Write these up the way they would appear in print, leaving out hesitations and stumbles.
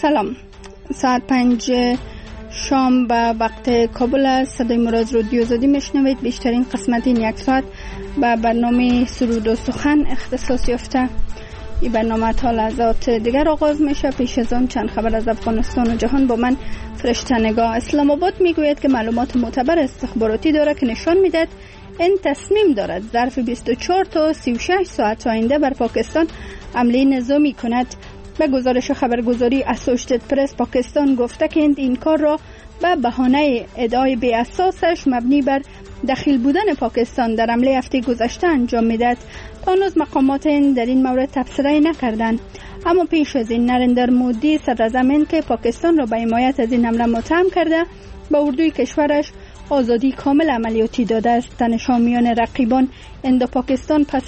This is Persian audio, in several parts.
سلام. ساعت 5 شام به وقت کابل است. صدای مراد رادیو آزادی میشنوید. بیشترین قسمت این یک ساعت به برنامه سرود و سخن اختصاص یافته. این برنامه تا لحظات دیگر آغاز میشه. پیش از آن چند خبر از افغانستان و جهان با من فرشته نگاه. اسلام آباد میگوید که معلومات معتبر استخباراتی داره که نشان میدهد این تصمیم دارد ظرف 24 تا 36 ساعت آینده بر پاکستان حمله نظامی کند. به گزارش خبرگزاری اسوشیتد پرس، پاکستان گفته که این کار را به بهانه ادعای بی اساسش مبنی بر دخیل بودن پاکستان در حمله هفته گذشته انجام میدهد. تا هنوز مقامات در این مورد تبصره نکردند. اما پیش از این نریندر مودی صدر اعظم هند که پاکستان را به حمایت از این حمله متهم کرده، به اردوی کشورش آزادی کامل عملیاتی داده است. تنش میان رقیبان هند و پاکستان پس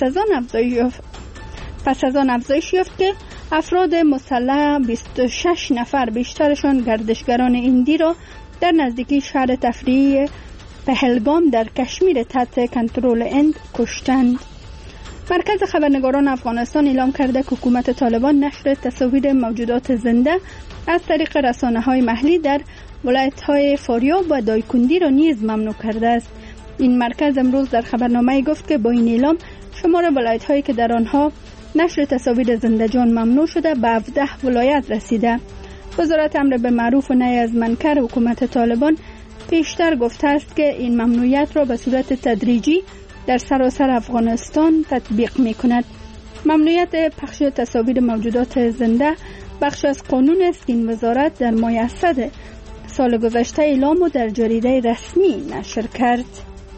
از آن افزایش یافت که افراد مسلح 26 نفر، بیشترشان گردشگران هندی، را در نزدیکی شهر تفریحی پهلگام در کشمیر تحت کنترل هند کشتند. مرکز خبرنگاران افغانستان اعلام کرده که حکومت طالبان نشر تصاویر موجودات زنده از طریق رسانه‌های محلی در ولایت‌های فاریاب و دایکندی را نیز ممنوع کرده است. این مرکز امروز در خبرنامه گفت که با این اعلام شمار ولایت‌هایی که در آنها نشر تصاویر زنده‌جان ممنوع شده به 17 ولایت رسیده. وزارت امر بالمعروف و نهی از منکر حکومت طالبان پیشتر گفته است که این ممنوعیت را به صورت تدریجی در سراسر افغانستان تطبیق می‌کند. ممنوعیت پخش تصاویر موجودات زنده بخش از قانون است که این وزارت در ماه اسد سال گذشته اعلام و در جریده رسمی نشر کرد.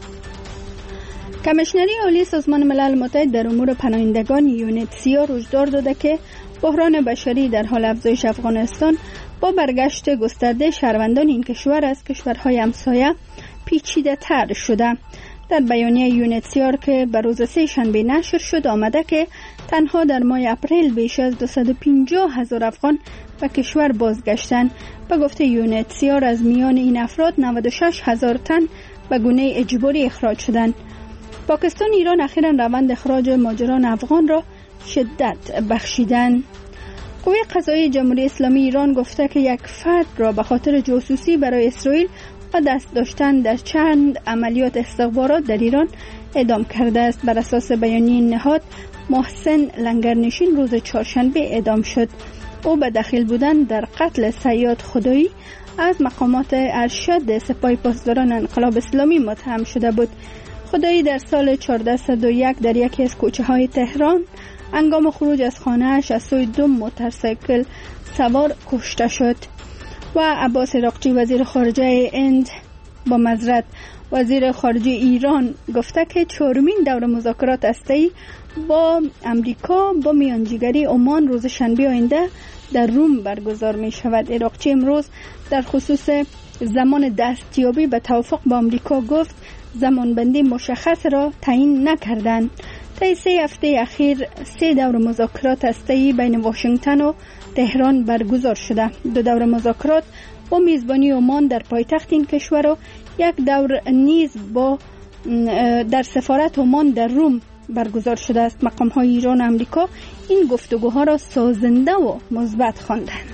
کمیشنری عالی سازمان ملل متحد در امور پناهندگان یونیتسیا هشدار داده که بحران بشری در حال افزایش افغانستان با برگشت گسترده شهروندان این کشور از کشورهای همسایه پیچیده تر شده. در بیانیه یونیتسیا که به روز سه شنبه نشر شد آمده که تنها در ماه اپریل بیش از 250,000 افغان به کشور بازگشتند. به گفته یونیتسیا از میان این افراد 96,000 تن به گونه اجباری اخراج شدند. پاکستان ایران اخیراً روند اخراج مهاجران افغان را شدت بخشیدند. قوه قضاییه جمهوری اسلامی ایران گفته که یک فرد را به خاطر جاسوسی برای اسرائیل و دست داشتن در چند عملیات استخبارات در ایران اعدام کرده است. بر اساس بیانیه نهاد، محسن لنگرنشین روز چهارشنبه اعدام شد. او به دخیل بودن در قتل صیاد خدایی از مقامات ارشد سپاه پاسداران انقلاب اسلامی متهم شده بود. خدایی در سال 1401 در یکی از کوچه‌های تهران هنگام خروج از خانه‌اش از سوی دو موتورسیکل سوار کشته شد. و عباس عراقچی وزیر خارجه هند وزیر خارجه ایران گفته که چهارمین دور مذاکرات هسته‌ای با امریکا با میانجیگری عمان روز شنبه آینده در روم برگزار می شود. عراقچی امروز در خصوص زمان دستیابی به توافق با امریکا گفت زمانبندی مشخص را تعیین نکردند. طی 3 هفته اخیر 3 دور مذاکرات هسته‌ای بین واشنگتن و تهران برگزار شده. 2 دور مذاکرات با میزبانی عمان در پایتخت این کشور و 1 دور نیز در سفارت عمان در روم برگزار شده است. مقام‌های ایران و امریکا این گفتگوها را سازنده و مثبت خواندند.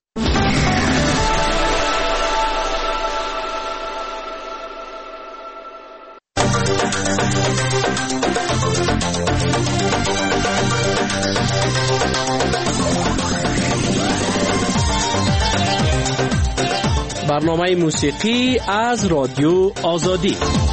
برنامه موسیقی از رادیو آزادی.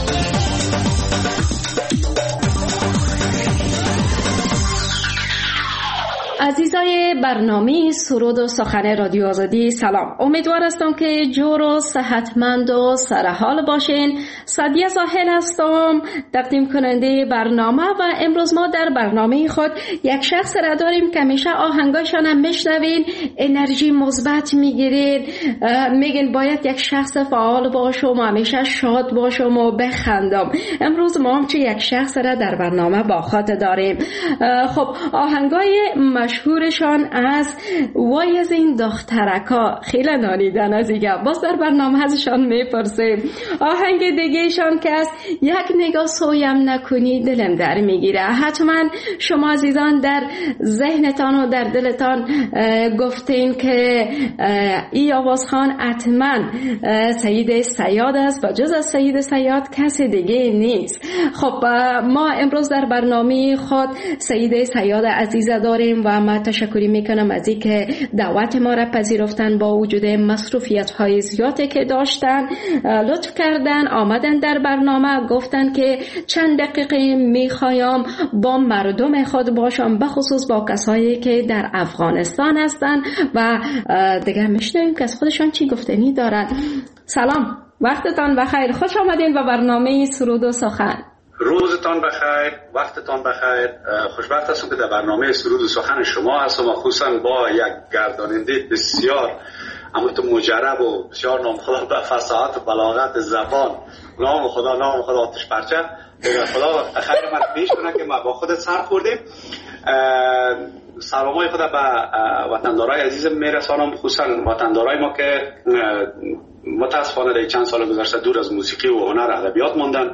عزیزای برنامه سرود و سخن رادیو آزادی، سلام. امیدوار هستم که جور و صحتمند و سرحال باشین. سعدیه زاهل هستم، تقدیم کننده برنامه، و امروز ما در برنامه خود یک شخص را داریم که همیشه آهنگاشان هم میشنوین، انرژی مثبت میگیرین، میگن باید یک شخص فعال باشم و همیشه شاد باشم و بخندم. امروز ما هم یک شخص را در برنامه با خود داریم. خب آهنگای مشهورشان از وای از این دخترکا خیلی نالیدن از دیگه. باز در برنامه ازشان میپرسیم. آهنگ دیگهشان که از یک نگاه سویم نکنی دلم در میگیره. حتما شما عزیزان در ذهنتان و در دلتان گفتین که ای آوازخوان حتما سید صیاد است و جز از سید صیاد کسی دیگه نیست. خب ما امروز در برنامه خود سید صیاد عزیز داریم و من تشکری میکنم از اینکه دعوت ما را پذیرفتن. با وجود مصروفیت های زیادی که داشتن لطف کردن آمدن در برنامه، گفتن که چند دقیقه میخوایم با مردم خود باشم، بخصوص با کسایی که در افغانستان هستن و دیگه میشنویم که از خودشان چی گفتنی دارن. سلام، وقتتان بخیر، خوش آمدین به برنامه سرود و سخن. روزتان بخیر، وقتتان بخیر. خوشبخت هستم که در برنامه سرود و سخن شما هستم، خصوصا با یک گرداننده بسیار اما تو مجرب و بسیار نام خدا به فصاحت و بلاغت زبان. نام خدا آتش پرچه. خدا خیر من پیش کنه که ما با خودت سر خوردیم. سلامای خدا به وطندارای عزیزم میرسانم، خصوصا وطندارای ما که متاسفانه در چند سال گذشته دور از موسیقی و هنر ادبیات ماندن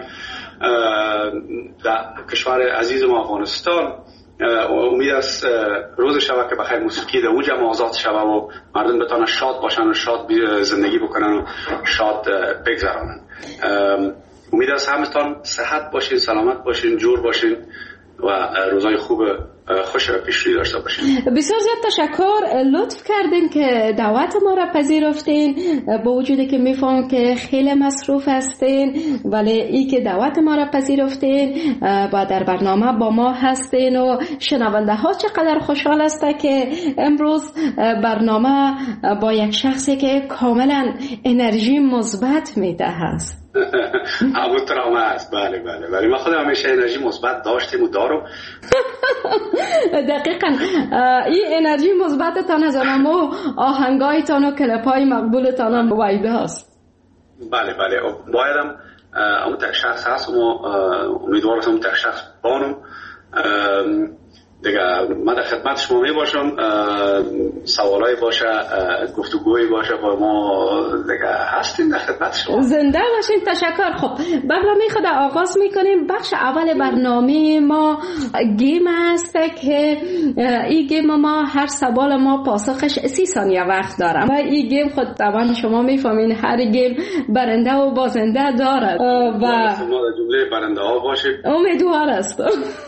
در کشور عزیز ما افغانستان. امید است روز شب که بخیر موسیقی در اوج آزاد شود و مردم بتونن شاد باشن و شاد زندگی بکنن و شاد بگذرانن. امید است همتون صحت باشین، سلامت باشین، جور باشین و روزای خوب خوش را پیش روی داشته باشین. بسیار زیاد تشکر، لطف کردین که دعوت ما را پذیرفتین. با وجودی که میفهمم که خیلی مصروف هستین ولی ای که دعوت ما را پذیرفتین و در برنامه با ما هستین و شنونده ها چقدر خوشحال هستن که امروز برنامه با یک شخصی که کاملا انرژی مثبت میده هست. همونطور است. بله ولی ما خودم همیشه انرژی مثبت داشتیم و دارم. دقیقاً این انرژی مثبتتان از آنمو آهنگایتان و کلپای مقبولتان هم وایده هست. بله بایدم اون تک شخص هست و امیدوارم اون تک شخص بانم دیگه. من در خدمت شما می باشم، سوالایی باشه، گفتگویی باشه با ما دیگه هستیم در خدمت شما. زنده باشین. تشکر. خب برنامه خود آغاز میکنیم. بخش اول برنامه ما گیم است که این گیم ما هر سوال ما پاسخش 30 ثانیه وقت دارم و این گیم خود طبعا شما میفهمین هر گیم برنده و بازنده دارد و ما در جمله برنده ها باشیم. امیدوار هستم.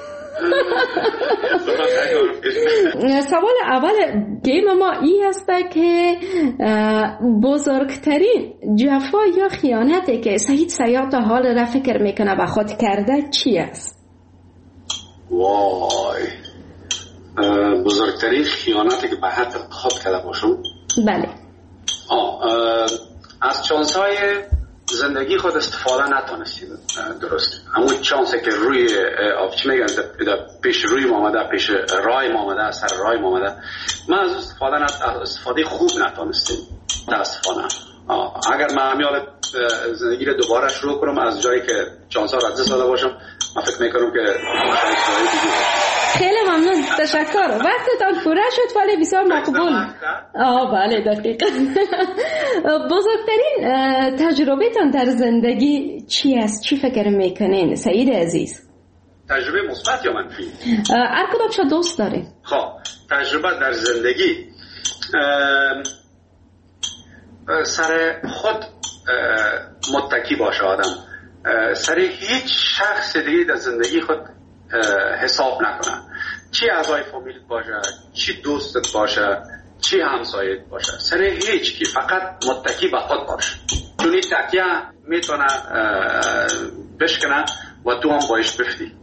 سوال اول گیم ما این است که بزرگترین جفا یا خیانتی که سید صیاد تا حال را فکر میکنه و خود کرده چی است؟ وای، بزرگترین خیانتی که به حق خود کرده باشم؟ بله. از چانس‌های زندگی خود استفاده نتونستیم. درست همون چانسی که روی چی میگن پیش روی آمده، پیش رای آمده، سر رای آمده، من از استفاده خوب نتونستیم متاسفانه. اگر من میاد زندگی رو دوباره شروع کنم از جایی که چانس‌ها را دست داده باشم، من فکر میکنم که خیلی ممنون. تشکر. وقتتان پوره شد ولی بسیار مقبول. بله دقیقا. بزرگترین تجربه‌تان در زندگی چی است؟ چی فکر میکنین سعید عزیز؟ تجربه مثبت یا منفی؟ هر کدومش دوست دارین. خب تجربه در زندگی سر خود متکی باشه آدم، سر هیچ شخص دیگه در زندگی خود حساب نکنه، چی اعضای فامیل باشه، چی دوستت باشه، چی همسایت باشه، سر هیچ کی، فقط متکی به خود باشه. چون این تکیه میتونه بشکنه و تو هم باش بفتی.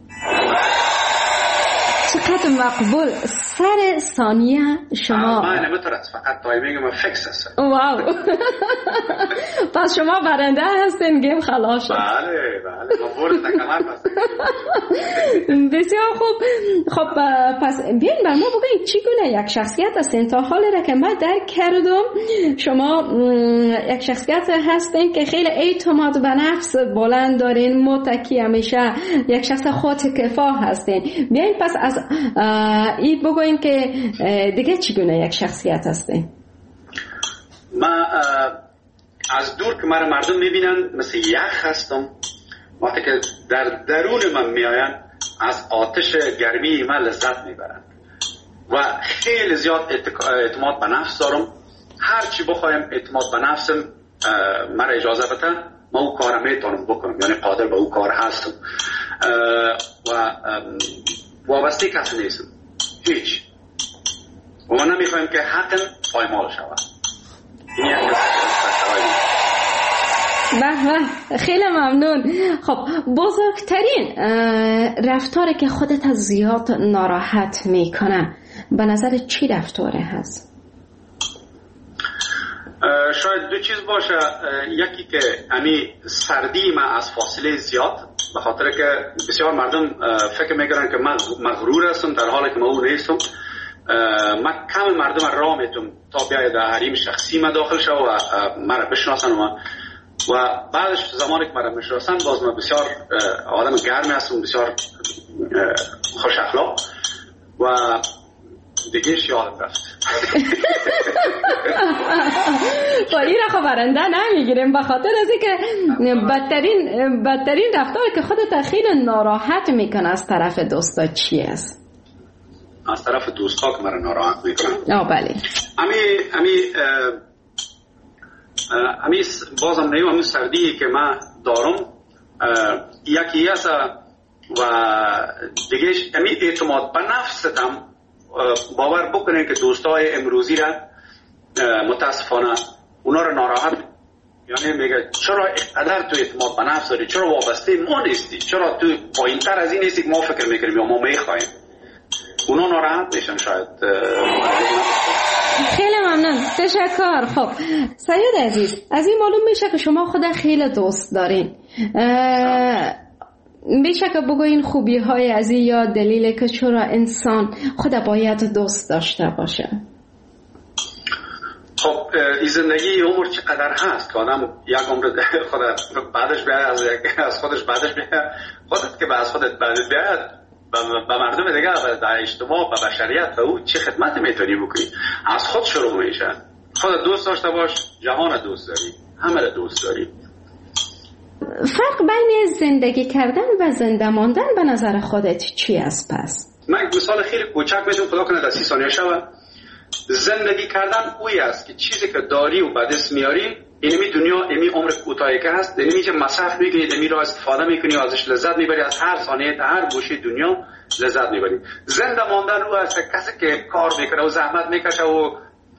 چقدر مقبول. سر ثانیه شما من نمیتونم، فقط تایمینگ من فکس هست. واو. پس شما برنده هستین، گیم خلاص شد. بله ما برد نکمر هستیم. بسیار خوب. خب پس بیاین بر ما بگوین چی گونه یک شخصیت هستین. تا حالی را که من درک کردم شما یک شخصیت هستین که خیلی اعتماد به نفس بلند دارین، متکی همیشه، یک شخص خودکفا هستین. بیاین پس از این بگوین که دیگه چگونه یک شخصیت هستی؟ من از دور که مرا مردم میبینن مثل یخ هستم. وقتی که در درون من میآین از آتش گرمی من لذت میبرن و خیلی زیاد اعتماد به نفس دارم. هر چی بخوایم اعتماد به نفسم مرا اجازه بده، من او کار میتونم بکنم، یعنی قادر به او کار هستم و وابسته کسی نیستم هیچ. و ما نمیخوایم که حقم پایمال شود. این یک به خیلی ممنون. خب بزرگترین رفتاری که خودت از زیاد ناراحت میکنه به نظر چی رفتاره هست؟ شاید دو چیز باشه. یکی که امی سردی من از فاصله زیاد، به خاطر که بسیار مردم فکر میکنن که من مغرور هستم در حالی که من او نیستم. من کم مردم راه میتونم تا بیاید در حریم شخصی من داخل شو و مرا بشناسن و بعدش زمانی که مرا میشناسن باز من بسیار آدم گرمی هستم، بسیار خوش اخلاق و دیگه یادم رفت. با این را خبرنده نمیگیریم به خاطر از اینکه بدترین رفتاری که خودت خیلی ناراحت میکنه از طرف دوستا چی است؟ از طرف دوستا که مرا ناراحت میکنن؟ بله. امی بازم نیم امی سردی که من دارم یکی است و دیگه امی اعتماد به نفستم. باور بکنین که دوستای امروزی را متاسفانه اونا رو ناراحت، یعنی میگه چرا اینقدر تو اعتماد به نفس داری، چرا وابسته ما نیستی، چرا تو پایین‌تر از این نیستی که ما فکر میکنیم یا ما میخوایم. اونا ناراحت میشن شاید. خیلی ممنون، تشکر. خب سید عزیز، از این معلوم میشه که شما خود خیلی دوست دارین. میشه که بگوین خوبی های از این یا دلیل که چرا انسان خود باید دوست داشته باشه؟ خب این زندگی عمر چقدر هست که آدم یک عمر خود بعدش بیاید از خودش بعدش بیاید، خودت که از خودت بعدش بیاید به مردم دیگه، به اجتماع، به بشریت، به او چه خدمت میتونی بکنی؟ از خود شروع میشه. خودت دوست داشته باش، جهان دوست داری، همه را دوست داری. فرق بین زندگی کردن و زنده ماندن به نظر خودت چی است پس؟ من یک مثال خیلی کوچک میدم، خدا کنه در 30 ثانیه شود. زندگی کردن اوی است که چیزی که داری و به دست میاری، اینمی دنیا، اینمی عمر کوتاهی که هست، اینمی که مصرف میکنی، اینمی رو استفاده میکنی و ازش لذت میبری، از هر ثانیه تا هر گوشه دنیا لذت میبری. زنده ماندن او است کسی که کار میکنه و زحمت میکشه و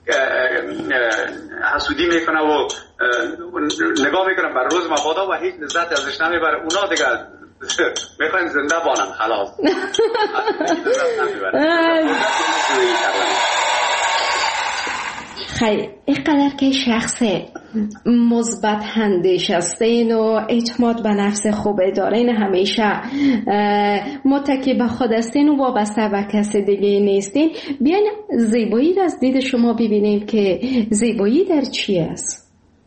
حسودی میکنه و نگاه میکنه بر روز مبادا و هیچ لذت ازش نمیبره. اونا دیگه میخواین زنده بانن خلاص. خیلی اینقدر که شخص مثبت اندیش هستین و اعتماد به نفس خوبه دارین، همیشه متکی به خود هستین و وابسته به کسی دیگه نیستین، بیاین زیبایی از دید شما ببینیم که زیبایی در چی است؟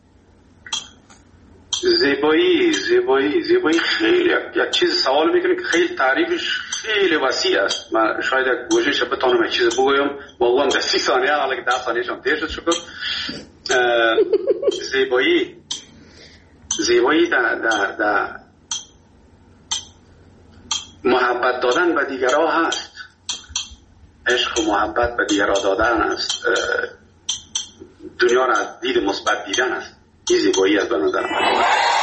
زیبایی خیلی یک چیز سوال میکنه که خیلی تعریفش خیلی وسیع است. من شاید یک گوشش بتونم یک چیز بگویم واقعا در 30 ثانیه، حالا که 10 ثانیه شم تیر شد شکر. زیبایی در محبت دادن به دیگرها هست. عشق و محبت به دیگرها دادن است. دنیا را دید مثبت دیدن است. این زیبایی است به نظر من.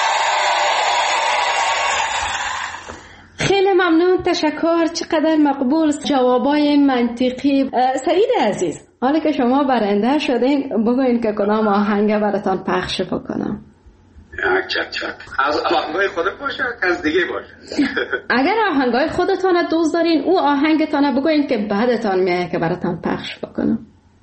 خیلی ممنون، تشکر. چقدر مقبول جوابای منطقی. سعید عزیز، حالا که شما برنده شدین بگوین که کدام آهنگ براتان پخش بکنم. چک از آهنگای خودت باشه از دیگه باشه. اگر آهنگای خودتان دوست دارین او آهنگتان بگوین که بعدتان میاد که براتان پخش بکنم.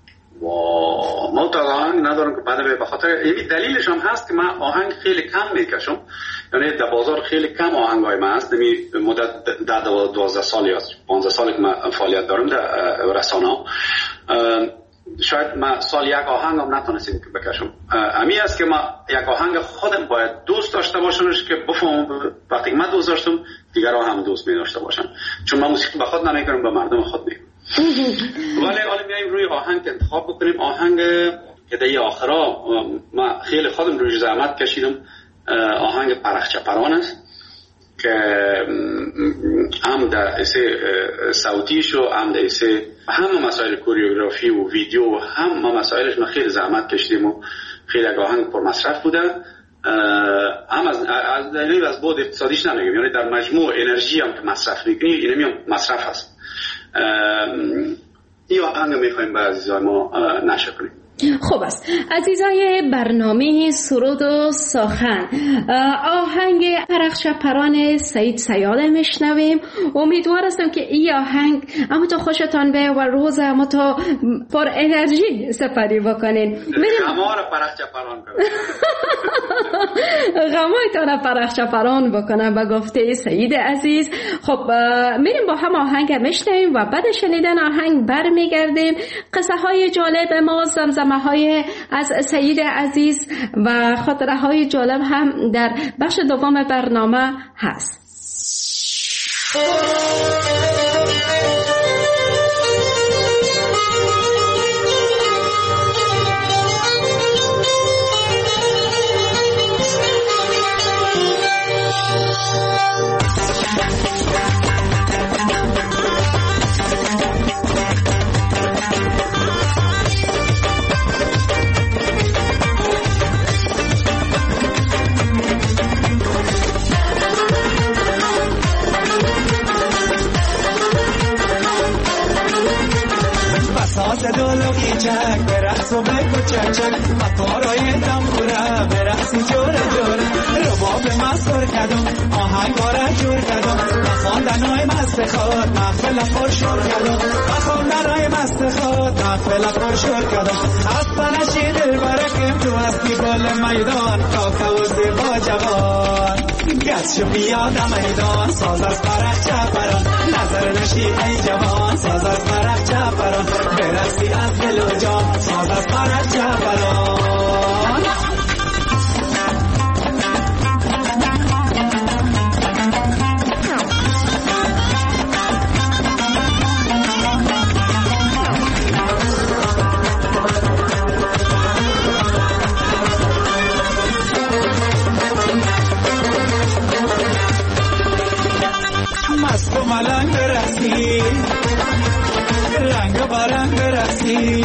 ما تا آهنگ ندارم که بعد به خاطر این دلیلش هم هست که من آهنگ خیلی کم میکشم، یعنی در بازار خیلی کم آهنگای من هست. مدت 12 سال یا 15 سال که من فعالیت دارم در رسانه، شاید من سال یک آهنگ هم نتونستم بکشم. امی است که من یک آهنگ خودم باید دوست داشته باشمش که بفهمم وقتی من دوست داشتم دیگران هم دوست می داشته باشن، چون من موسیقی به خود نمیکنم، به مردم خود میگم. ولی حالا میایم روی آهنگ انتخاب بکنیم. آهنگ که در آخرا من خیلی خودم روی زحمت کشیدم، آهنگ پرخچه پران است که هم در ایسه صوتیش و هم در ایسه همه مسائل کوریوگرافی و ویدیو و همه مسائلش ما خیلی زحمت کشیدیم و خیلی آهنگ پر مصرف بوده. هم از بود اقتصادیش نمیگم، یعنی در مجموع انرژی هم که مصرف میکنی اینمی هم مصرف هست. این آهنگ میخواییم به عزیزای ما نشر کنیم. خوب است عزیزای برنامه سرود و سخن، آهنگ پرخچه پران سعید صیاد میشنویم. امیدوار هستم که این آهنگ اما تا خوشتان به و روز اما تا پر انرژی سپری بکنین. غمار پرخچه پران کنم غمایتان پرخچه پران بکنم به گفته سعید عزیز. خب میریم با هم آهنگ میشنویم و بعد شنیدن آهنگ برمیگردیم. قصه های جالب ما، زمزمه های از سعید عزیز و خاطره های جالب هم در بخش دوم برنامه هست. چک برقص و بگو چک چک مکارای تنبوره برقصی جوره جوره رباب مصور کدم آهنگاره جور کدم بخواندنای مست خود محفل پر شور کدم بخواندنای مست خود محفل پر شور کدم خسته نشی دل برکم تو هستی گل میدان کاکا و زیبا جوان گشت بیاد میدان ساز از پرخچه پران نظر نشی ای جوان ساز از پرخچه پران برقصی از دل و جان ساز از پرخچه پران. مست و ملنگ برقصی رنگ برنگ برقصی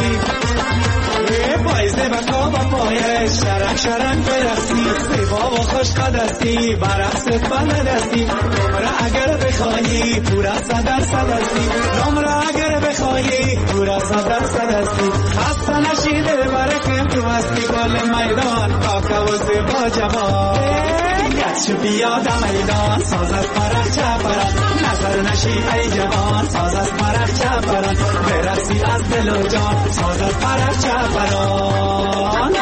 پایزه و کام و پایش شرنگ شرنگ برقصی زیبا و خوش قدستی برقصت بلدستی نمره اگر بخواهی پورا صدر صدستی نمره اگر بخواهی پورا صدر صدستی خسته نشی دل برکم تو هستی گل میدان کاکا و زیبا جوان گشت بیاد میدان ساز از پرخچه پران نظر نشی ای جوان ساز از پرخچه پران برقصی از دل و جان ساز از پرخچه پران.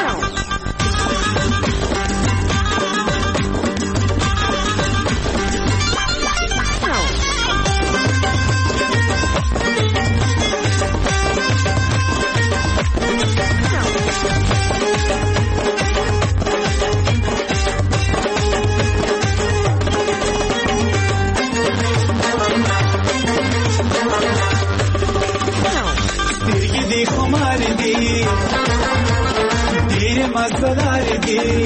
مزداریدی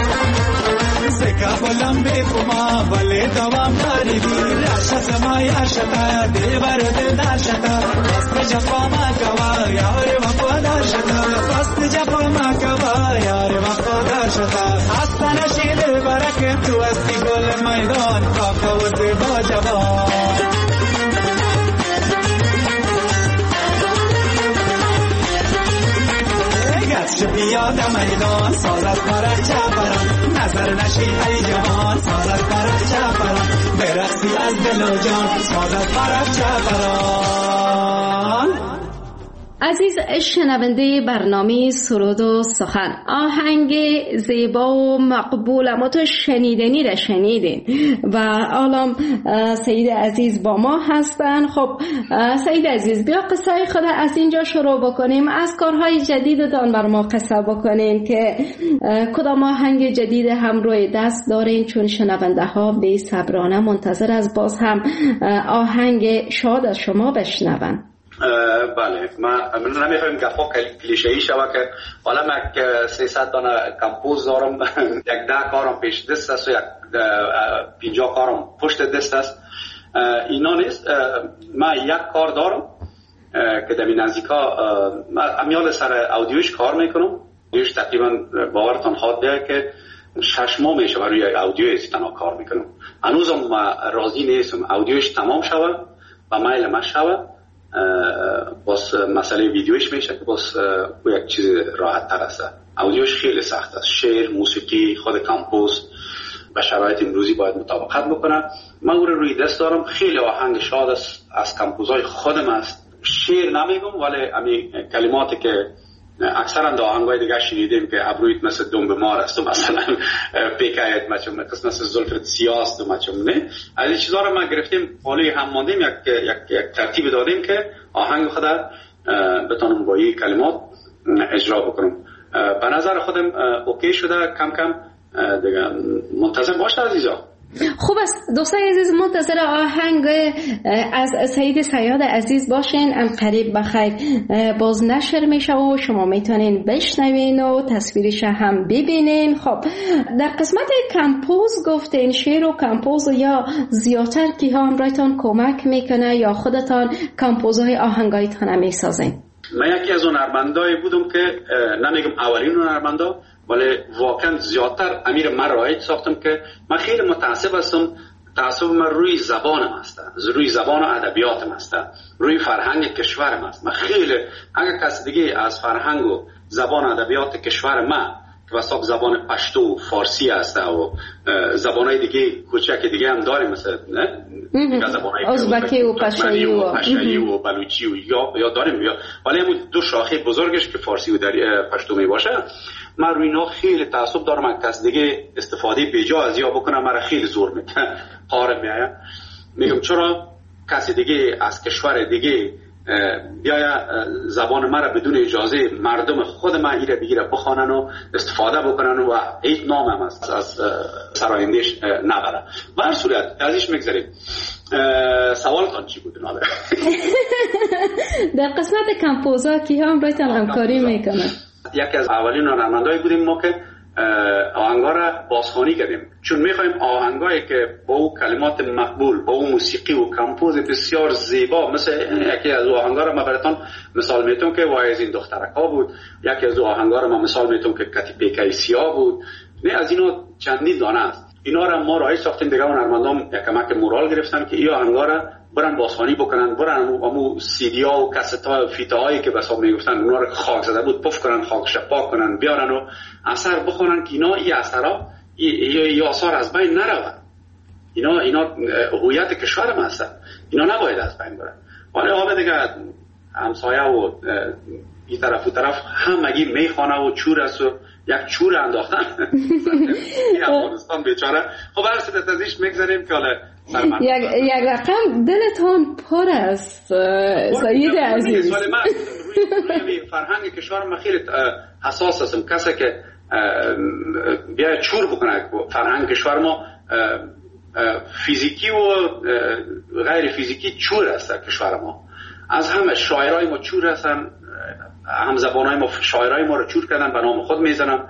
زکا بلم به کما ولی دوام داریدی راشت ما یاشتا دیوار دلدار شتا پست جفا ما کوا یار وفادار شتا پست جفا ما کوا یار وفادار شتا خسته نشی دل برکم تو هستی گل میدان کاکا و زیبا جوان بیاد میدان ساز از پرخچه پران نظر نشی ای جوان ساز از پرخچه پران برقصی از دل و جان ساز از پرخچه پران. عزیز شنونده برنامه سرود و سخن، آهنگ زیبا و مقبول اما تو شنیدنی را شنیدین و حالا سید عزیز با ما هستن. خب سید عزیز، بیا قصه خود از اینجا شروع بکنیم، از کارهای جدیدتان بر ما قصه بکنین که کدام آهنگ جدید هم روی دست دارین، چون شنونده ها به صبرانه منتظر از باز هم آهنگ شاد از شما بشنون. بله، من نمیخوایم گفا کلیشه‌ای شود که حالا من 300 دانه کمپوز دارم، 10 کارم پیش دست است و 50 کارم پشت دست است. اینا نیست. من یک کار دارم که در این نزدیکا امیال سر اودیوش کار میکنم. اودیوش تقریبا باورتان حاده که 6 ماه میشه روی اودیوش تنها کار میکنم. هنوزم راضی نیستم اودیوش تمام شود و میل ما شود. باز مسئله ویدیوش میشه که باز یک چیز راحت تر است. اودیوش خیلی سخت است. شعر، موسیقی، خود کمپوز به شرایط امروزی باید مطابقت بکنه. من او روی دست دارم. خیلی آهنگ شاد است از کمپوزهای خودم است. شعر نمیگم ولی امی کلماتی که اکثرا در آهنگای دیگه شنیدیم که ابرویت مثل دنب مار است و مثلا پیکایت مچم مثل زلفت سیاست و مچم نه. از این چیزا رو ما گرفتیم حالی هم ماندیم یک ترتیب دادیم که آهنگ خدا بتونم با این کلمات اجرا بکنم. به نظر خودم اوکی شده. کم کم دیگه منتظر باشه عزیزا. خوب است دوستای عزیز، منتظر آهنگ از سید صیاد عزیز باشین. ام قریب بخیر باز نشر میشه و شما میتونین بشنوین و تصویرش هم ببینین. خب در قسمت کمپوز گفتین شعر و کمپوز یا زیادتر کی ها همراهتان کمک میکنه یا خودتان کمپوزهای آهنگایتان میسازین؟ من یکی از اون هنرمندایی بودم که نمیگم اولین هنرمندا ولی واقعا زیادتر امیر من رایج ساختم که من خیلی متعصب هستم. تعصب من روی زبانم است، روی زبان و ادبیاتم است، روی فرهنگ کشورم است. من خیلی اگر کسی دیگه از فرهنگ و زبان و ادبیات کشور من که وسط زبان پشتو و فارسی است و زبانهای دیگه کوچک دیگه هم داریم مثل ازبکی و پشتویی و بلوچی و یا داریم ولی همون دو شاخه بزرگش که فارسی و پشتو می باشه. من روی اینا خیلی تعصب دارم. من کس دیگه استفاده بیجا از یا بکنم مرا خیلی زور میکنه. قاره میایم میگم چرا کسی دیگه از کشور دیگه بیاید زبان مرا بدون اجازه مردم خود من ایره بگیره بخوانن و استفاده بکنن و هیچ نام هم از سرایندهش نبره. به هر صورت ازش میگذاریم. سوالتان چی بود؟ در قسمت کمپوزا کی هم بایتان همکاری میکنن؟ یکی از اولین هنرمندایی بودیم ما که آهنگا را بازخوانی کردیم، چون میخوایم آهنگایی که با او کلمات مقبول، با او موسیقی و کمپوز بسیار زیبا، مثل یکی از آهنگا را من براتون مثال میتونم که وای از این دخترکا بود، یکی از آهنگا را من مثال میتونم که کتی پیکای سیاه بود. نه از اینا چندین دانه است. اینا را ما راه ساختیم. دیگه هنرمندان یکمک مورال گرفتن که این آهنگا را برن بازخوانی بکنن، برن امو سیدیا و کست‌ها و فیتاهایی که بسا میگفتن اونا رو خاک زده بود پف کنن، خاک شپاک کنن، بیارن و اثر بخونن که اینا این اثرها این آثار از بین نرون. اینا هویت کشور ما هستن، اینا نباید از بین برن. ولی حالا دیگه همسایه و این طرف و طرف همگی میخوانه و چور است و یک چور انداختن این افغانستان بیچاره. خب هر سیدت ازش میگذاریم که حالا یک رقم دلتان پر است سید عزیز. ولی من روی فرهنگ کشور ما خیلی حساس هستم. کسی که بیاید چور بکنه فرهنگ کشور ما فیزیکی و غیر فیزیکی چور است. کشور ما از همه شاعرای ما چور هستن، هم زبانای ما شاعرای ما رو چور کردن، به نام خود میزنن.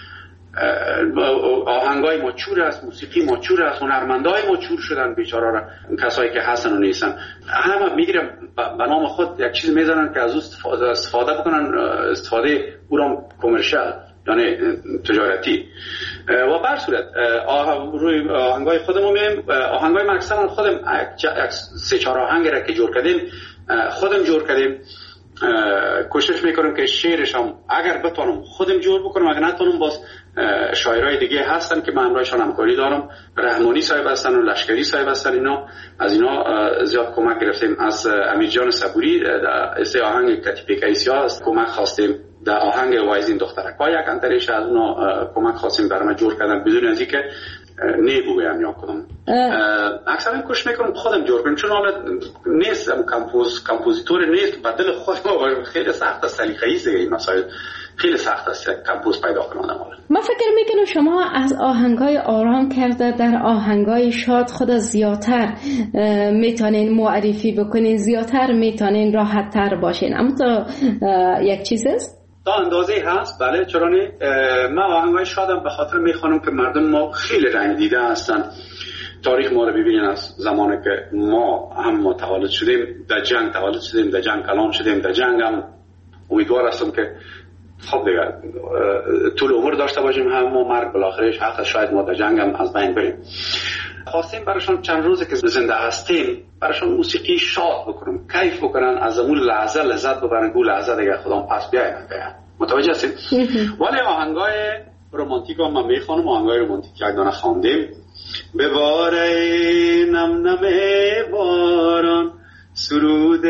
آهنگای ما چور است، موسیقی ما چور است، هنرمندای ما چور شدن بیچاره را. کسایی که هستن و نیستن همه میگیرن به نام خود یک چیز میزنن که از اون استفاده بکنن، استفاده او را کمرشال یعنی تجارتی. و بر صورت روی آهنگای خودمون میایم. آهنگای ما اکثرا خودم 3-4 آهنگ را که جور کردیم خودم جور کردیم. کوشش میکنم که شعرش هم اگر بتونم خودم جور بکنم، اگر نتونم باز شاعرای دیگه هستن که من همراهشان همکاری دارم. رحمانی صاحب هستن و لشکری صاحب هستن. از اینا زیاد کمک گرفتیم. از امیرجان صبوری در آهنگ کتیبه کیسیا است کمک خواستیم. در آهنگ وایزین دخترک ها یک انتریش از اونا کمک خواستیم برام جور کردن بدون از اینکه نگویم یا کدام. اکثرا کوشش میکنم خودم جور کنم، چون حالا نیستم کمپوزیتور نیست. بدل خودم خیلی سخت است. سلیقه‌ای این مسائل خیلی سخت است کمپوز پیدا کنم. ما فکر میکنم شما از آهنگای آرام کرده در آهنگای شاد خود زیادتر میتونین معرفی بکنین، زیادتر میتونین راحت تر باشین. اما تو یک چیز است؟ تا اندازه هست، بله. چرا نه؟ من آهنگای شادم به خاطر میخوانم که مردم ما خیلی رنگ دیده هستن. تاریخ ما رو ببینین، از زمانی که ما تولد شدیم در جنگ تولد شدیم، در جنگ کلان شدیم، در جنگ هم امیدوار هستم که خب دیگه طول عمر داشته باشیم. هم ما مرگ بالاخرش حق شاید ما در جنگ هم از بین بریم. خواستیم براشون چند روزه که زنده هستیم براشون موسیقی شاد بکنم، کیف بکنن، از اون لحظه لذت ببرن. گول لحظه دیگه خودم پس بیاید. متوجه هستید؟ ولی آهنگای رومانتیک هم من میخوانم. آهنگای رومانتیک یک دانه خواندیم. بباره نم نم باران، سرود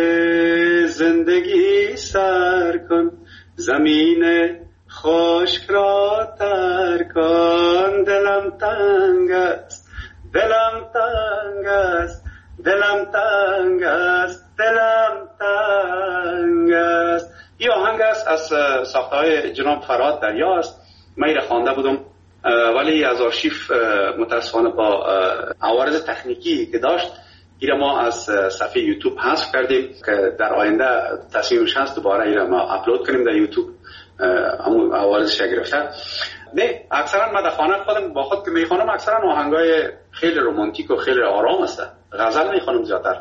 زندگی سر کن، زمین خشک را تر کن. دلم تنگ است، دلم تنگ است، دلم تنگ است، دلم تنگ است. این آهنگ است از ساخته‌های جناب فرهاد دریا است. من این خوانده بودم ولی از آرشیف متاسفانه با عوارض تکنیکی که داشت این ما از صفحه یوتیوب حذف کردیم که در آینده تصمیمش هست دوباره این ما اپلود کنیم در یوتیوب. همون عوارضش گرفته. نه، اکثرا من در خانه خودم با خود که میخوانم اکثرا آهنگای خیلی رومانتیک و خیلی آرام است. غزل میخوانم زیادتر.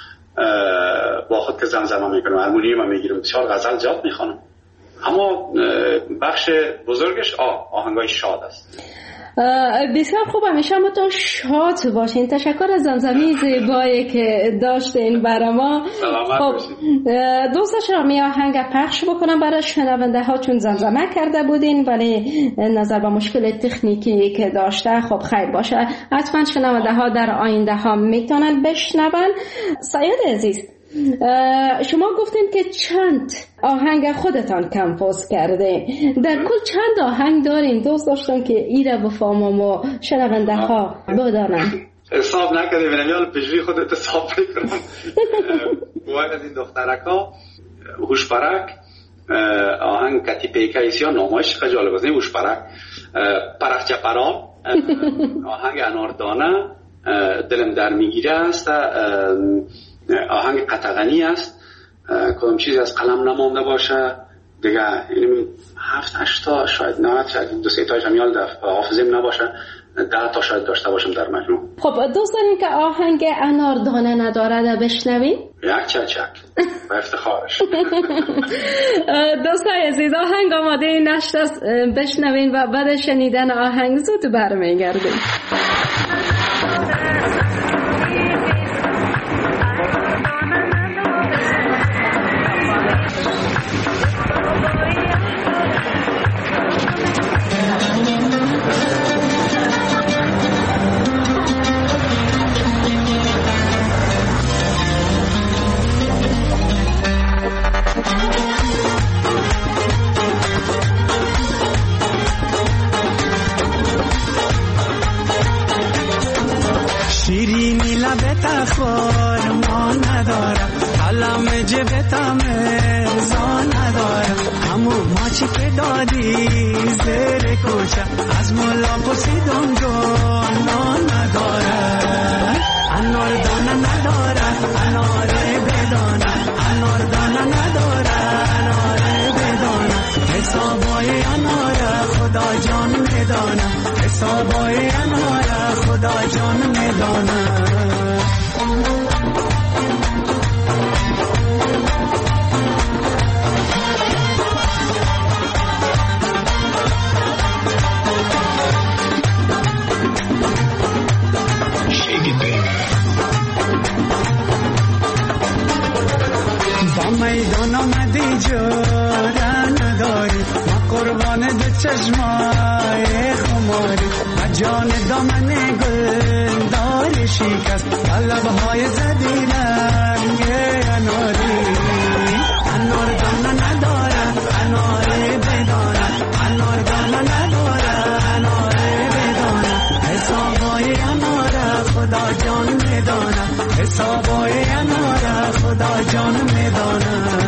با خود که زمزمه میکنم، هارمونیوم میگیرم، بسیار غزل زیاد میخوانم. اما بخش بزرگش آهنگای شاد است. بسیار خوب، همیشه ما تو شاد باشین. تشکر از زمزمه زیبایی که داشتین برای ما. خب دوست داشتم می آهنگ پخش بکنم برای شنونده ها چون زمزمه کرده بودین ولی نظر به مشکل تکنیکی که داشته خب خیر باشه. حتما شنونده ها در آینده ها میتونن بشنون. سید عزیز، شما گفتین که چند آهنگ خودتان کمپوز کرده. در کل چند آهنگ دارین؟ دوست داشتم که ایره بفهمم و شنونده ها بدانن. حساب نکردیم، نمیال پیشوی خودت حساب میکنم. باید از این دخترک ها هوشپرک، آهنگ کتیبه کیسیا، نامایش خیلی جالب است. هوشپرک، پرخچه پرام، آهنگ اناردانه، دلم در میگیره است، آهنگ قطغنی است، کدام چیزی از قلم نمانده باشه دیگه. یعنی 7-8 تا شاید 9 شاید 2-3 تاش هم یاد حافظم نباشه، 10 تا شاید داشته باشم در مجموع. خب دوست دارین که آهنگ اناردانه نداره بشنوین؟ یک چک با افتخارش. دوستای عزیز، آهنگ آماده نشته بشنوین و بعد شنیدن آهنگ زود برمیگردیم. شیرینی لبت خورما ندارم، قلم جبتم ارزا ندارم، همو ماچی که دادی زیر کوچه از مولا پرسیدم جانا ندارم. اناردانه نداره اناره بدانه، اناردانه نداره اناره بدانه، حسابای اناره خدا جان میدانه، حسابای اناره خدا جان میدانه. با میدان آمدی جاره نداری، ما قربان دو چشمای خماری و جان دامن گل دار شکست و لبهای زدی رنگ اناری انار دانه نداره انار بدانه انار دانه نداره انار بدانه حسابای انار خدا جان میدانه حسابای انار خدا جان میدانه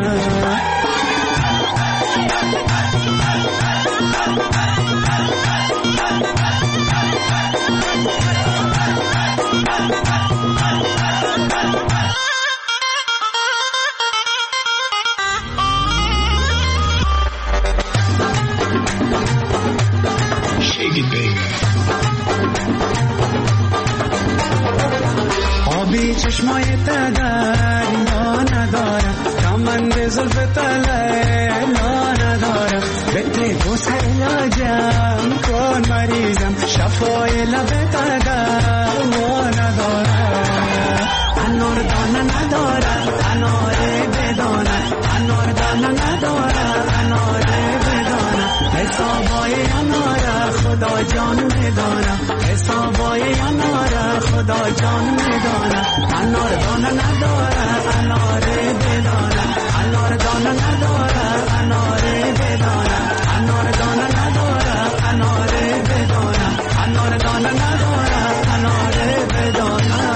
آبی چشمای تدریا ندارم کمند زلف تلیلا ندارم بده بوس علاجم کن مریضم شفای لب تدریا ندارم انار دانه ندارم انار بدانه انار دانه ندارم انار بدانه حسابای انار خدا جان میدانه حسابای انار خدا جان میدانه انار دانه نداره انار بدانه انار دانه نداره انار بدانه انار دانه نداره انار بدانه انار دانه نداره انار بدانه.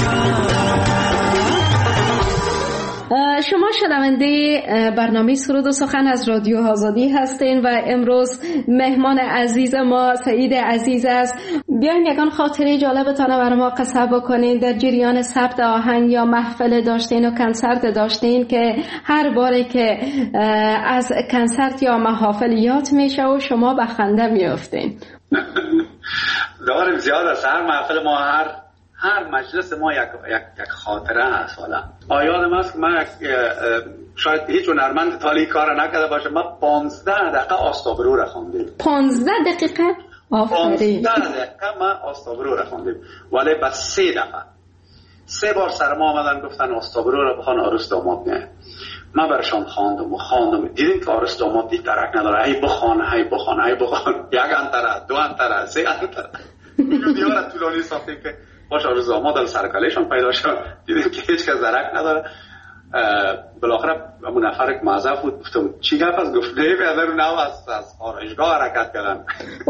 شما شنونده برنامه سرود و سخن از رادیو آزادی هستین و امروز مهمان عزیز ما سعید عزیز است. بیاین یکان خاطره جالبتان برای ما قصه بکنین در جریان ثبت آهنگ یا محفل داشتین و کنسرت داشتین که هر باره که از کنسرت یا محافل یاد میشه و شما به خنده میافتین. داریم زیاد است. هر محفل ما هر مجلس ما یک خاطره هست. حالا یادم است که من شاید هیچ هنرمند تالی کار نکرده باشه، من 15 دقیقه آستابرو را خواندم. 15 دقیقه؟ آفرین. 15 دقیقه من آستابرو را خواندم، ولی بس 3 دفعه 3 بار سر ما آمدن گفتن آستابرو را بخوان عروس داماد نه. من برشان خواندم دیدیم که عروس داماد درک نداره، هی بخوان یک انتره 2 انتره 3 انتره ویدیو را طولانی ساختیم که باش عروس داماد سرکلهشان پیدا شد. دیدیم که هیچ کس درک نداره. بالاخره همون نفر که معذب بود گفتم چی گپ است؟ گفت نه بیادر نو از آرایشگاه حرکت کردن.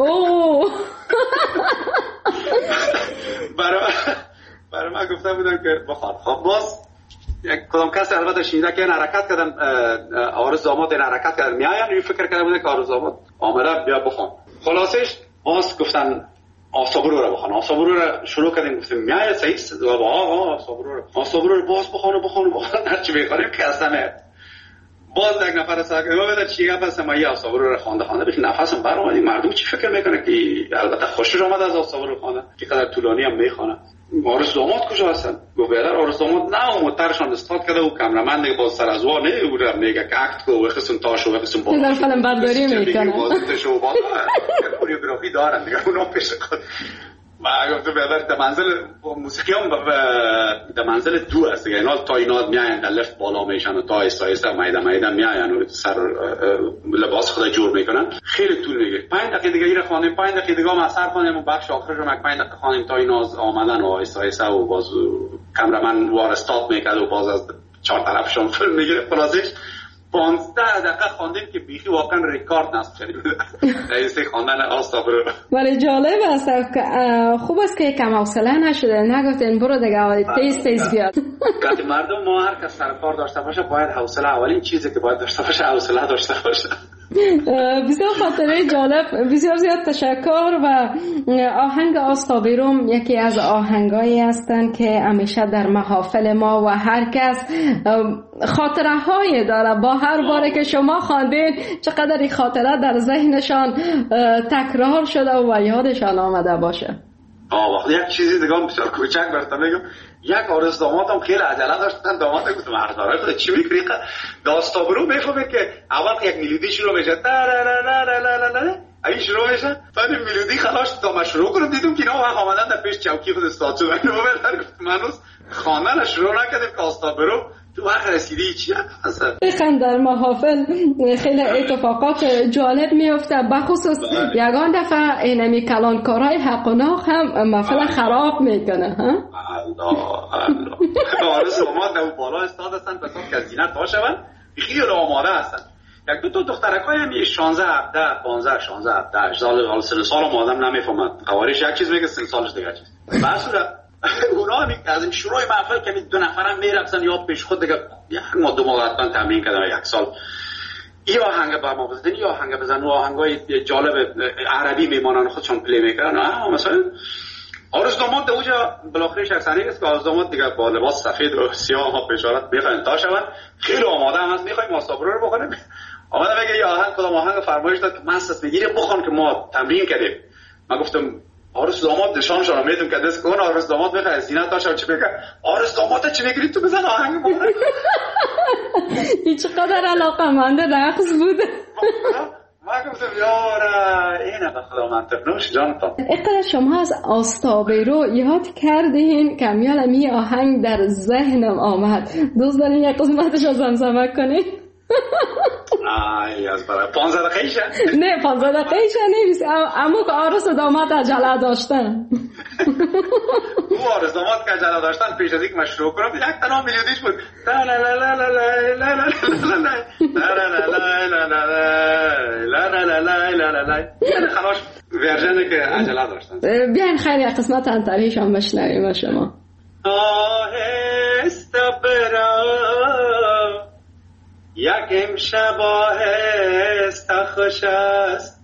برای من گفته بودن که بخواد خب باز یک کدام کسی البته شنیده که این حرکت کردن عروس داماد این حرکت کردن میاین این فکر کرده بودن که عروس داماد آمده بیا بخوان. خلاصش باز گفتن آستابرو رو بخوان. آستابرو رو شروع کردیم گفتیم میای سعید آقا آستابرو رو باز بخوان هرچی بخوانیم که اصلا باز یک نفر ساکت ما بده چی گپ است. ما یه آستابرو رو خوانده بهش نفسم بر اومد. مردم چی فکر میکنه که البته خوشش اومد از آستابرو خوانده که قدر طولانی هم میخوانه. عروس داماد کجا هستن؟ گفت بیادر عروس داماد نه موترشان استاد کرده و کامرمند دیگه باز سر از وا نه میگه که اکت کو و خصم تاشو و خصم بالا فلم برداری میکنه بازشو بالا کوریوگرافی دارن دیگه اونا پیش خود. ما گفتم بیادر در منزل موسیقی هم در منزل 2 است دیگه. اینا تا اینا میاین در لفت بالا میشن و تا ایستا میدم میاین و سر لباس خود جور میکنن. خیلی طول میگیره. 5 دقیقه دیگه اینا خوانیم 5 دقیقه دیگه ما اثر خوانیم و بخش آخرش رو 5 دقیقه خوانیم تا اینا آمدن و ایستا و باز کامرمن وار استاپ میکرد و باز از 4 طرفشون فیلم میگیره. خلاصش 15 دقیقه خواندیم که بیخی واقعا رکورد نصب کردیم رئیس خواندن آستابرو. ولی جالب است خوب است که کم حوصله نشده نگفتین برو دیگه تیز بیاد. وقتی مردم ما هر کس سر کار داشته باشه باید حوصله اولین چیزی که باید داشته باشه حوصله داشته باشه. بسیار خاطره جالب. بسیار زیاد تشکر. و آهنگ آستابرو یکی از آهنگایی هستند که همیشه در محافل ما و هر کس خاطره های داره. با هر باره که شما خواندین چقدر این خاطره در ذهنشان تکرار شده و یادشان آمده باشه. وقتی یک چیزی دیگه بسیار کوچک براتون میگم. یک عروس داماد هم خیلی عجله داشتن. داماد گفتم عرض چی میگی؟ آستابرو میفهمه که اول یک ملودی شروع میشه تا لا لا لا لا لا لا این شروع میشه تا این ملودی خلاص تا ما شروع کنم دیدم که اینا آمدن در پیش چوکی خود استاد شدن. من خواندنش شروع نکردیم که آستا برو تو وقت رسیدی چی هست. دقیقا در محافل خیلی اتفاقات جالب میفته، بخصوص یگان دفعه اینمی کلانکارای حق و ناق هم محفل خراب میکنه. الله آرز داماد در بالا استاد هستن بسات که زینت ها شون خیلی آماده هستن. یک دو دخترک های همی 16 17 15 16 17 سال سن سال آدم نمیفهمد قوارش یک چیز میگه سن سالش دیگه چیز بس اونا هم از این شروع محفل که دو نفرم میرفتن یا پیش خود دیگه یک ما دو ماه حتما تمرین کردم یک سال یا آهنگ با ما بزنن یا آهنگ بزنن و آهنگای جالب عربی میمانن خودشون پلی میکنن. مثلا آرز داماد اونجا بالاخره شخصانی است که آرز داماد دیگه با لباس سفید و سیاه ها بشارت میخواین تا شون خیلی آماده هم هست میخوایم ماسابرو رو بخونیم. آمده میگه یا آهنگ کدام آهنگ فرمایش داد که مست میگیره بخون که ما تمرین کردیم. من گفتم آرز داماد نشانشون رو میدم که دست کن آرز داماد میخواد زینت داشت چی بگه آرز داماد چی میگیری تو بزن آهنگ ما. هیچ قدر علاقه‌مند رقص بوده. ما گفتم یاره اینه به خدا منطق نوش جانتان. اقدر شما از آستابه رو یاد کردین که میال می آهنگ در ذهنم آمد. دوست دارین یک قسمتش رو زمزمه کنین؟ از برای 15 دقیقه نه 15 دقیقه نیست اما که آرز داماد عجله داشتن. او آرز داماد که عجله داشتن پیش از اینکه من شروع کنم یک تنها میلیونیش بود لا لا لا لا لا لا لا لا لا لا لا یعنی خلاص ورژنی که عجله داشتن. بیاین خیلی قسمت انتریش هم بشنویم شما. آهسته برا یک امشب آهسته خوش است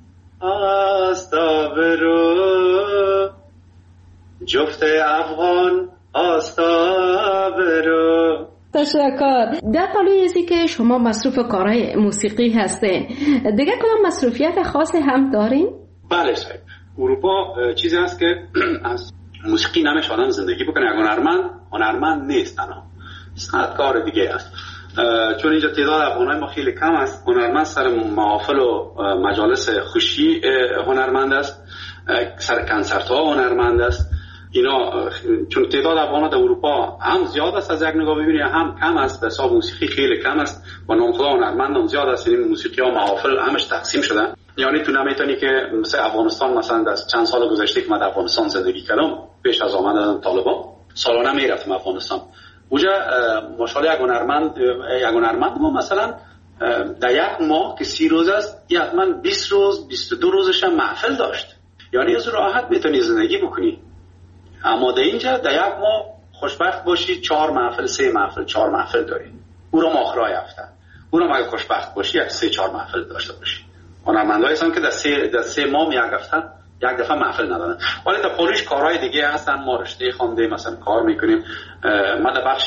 آستا برو جفت افغان آستا برو. تشکر. در پلوی ازی که شما مصروف کارهای موسیقی هستین دیگه کدام مصروفیت خاصی هم دارین؟ بله صاحب اروپا چیزی هست که از موسیقی نمیشه آدم زندگی بکنه. اگر هنرمند نیست تنها صنعتکار دیگه است. چون اینجا تعداد افغانای ما خیلی کم است. هنرمند سر محافل و مجالس خوشی هنرمند است، سر کنسرت ها هنرمند است. اینا چون تعداد افغانا در اروپا هم زیاد است از یک نگاه ببینی هم کم است. به حساب موسیقی خیلی کم است و نام خدا هنرمند هم زیاد است. این موسیقی ها محافل همش تقسیم شدن. یعنی تو نمیتونی که مثل افغانستان مثلا در چند سال گذشته که من در افغانستان زندگی کردم پیش از آمدن طالبان سالانه میرفتم افغانستان. اونجا ماشاءالله یک هنرمند ما مثلا در یک ماه که 30 روز است حتما 20 روز 22 روزش هم محفل داشت. یعنی از راحت میتونی زندگی بکنی. اما در اینجا در یک ماه خوشبخت باشی 4 محفل 3 محفل 4 محفل داری. او را ماخرای هفته او را اگه خوشبخت باشی یک 3 4 محفل داشته باشی. هنرمندایی هستن که در 3 ماه یک هفته یک دفعه محفل ندادن. ولی در پاریس کارهای دیگه هستن. ما رشته خوانده مثلا کار میکنیم. ما در بخش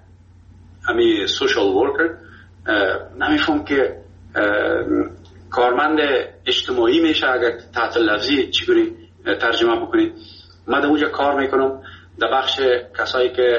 همی سوشال ورکر نمیفهم که کارمند اجتماعی میشه اگر تحت لفظی چگونه ترجمه بکنید. ما در اونجا کار میکنم در بخش کسایی که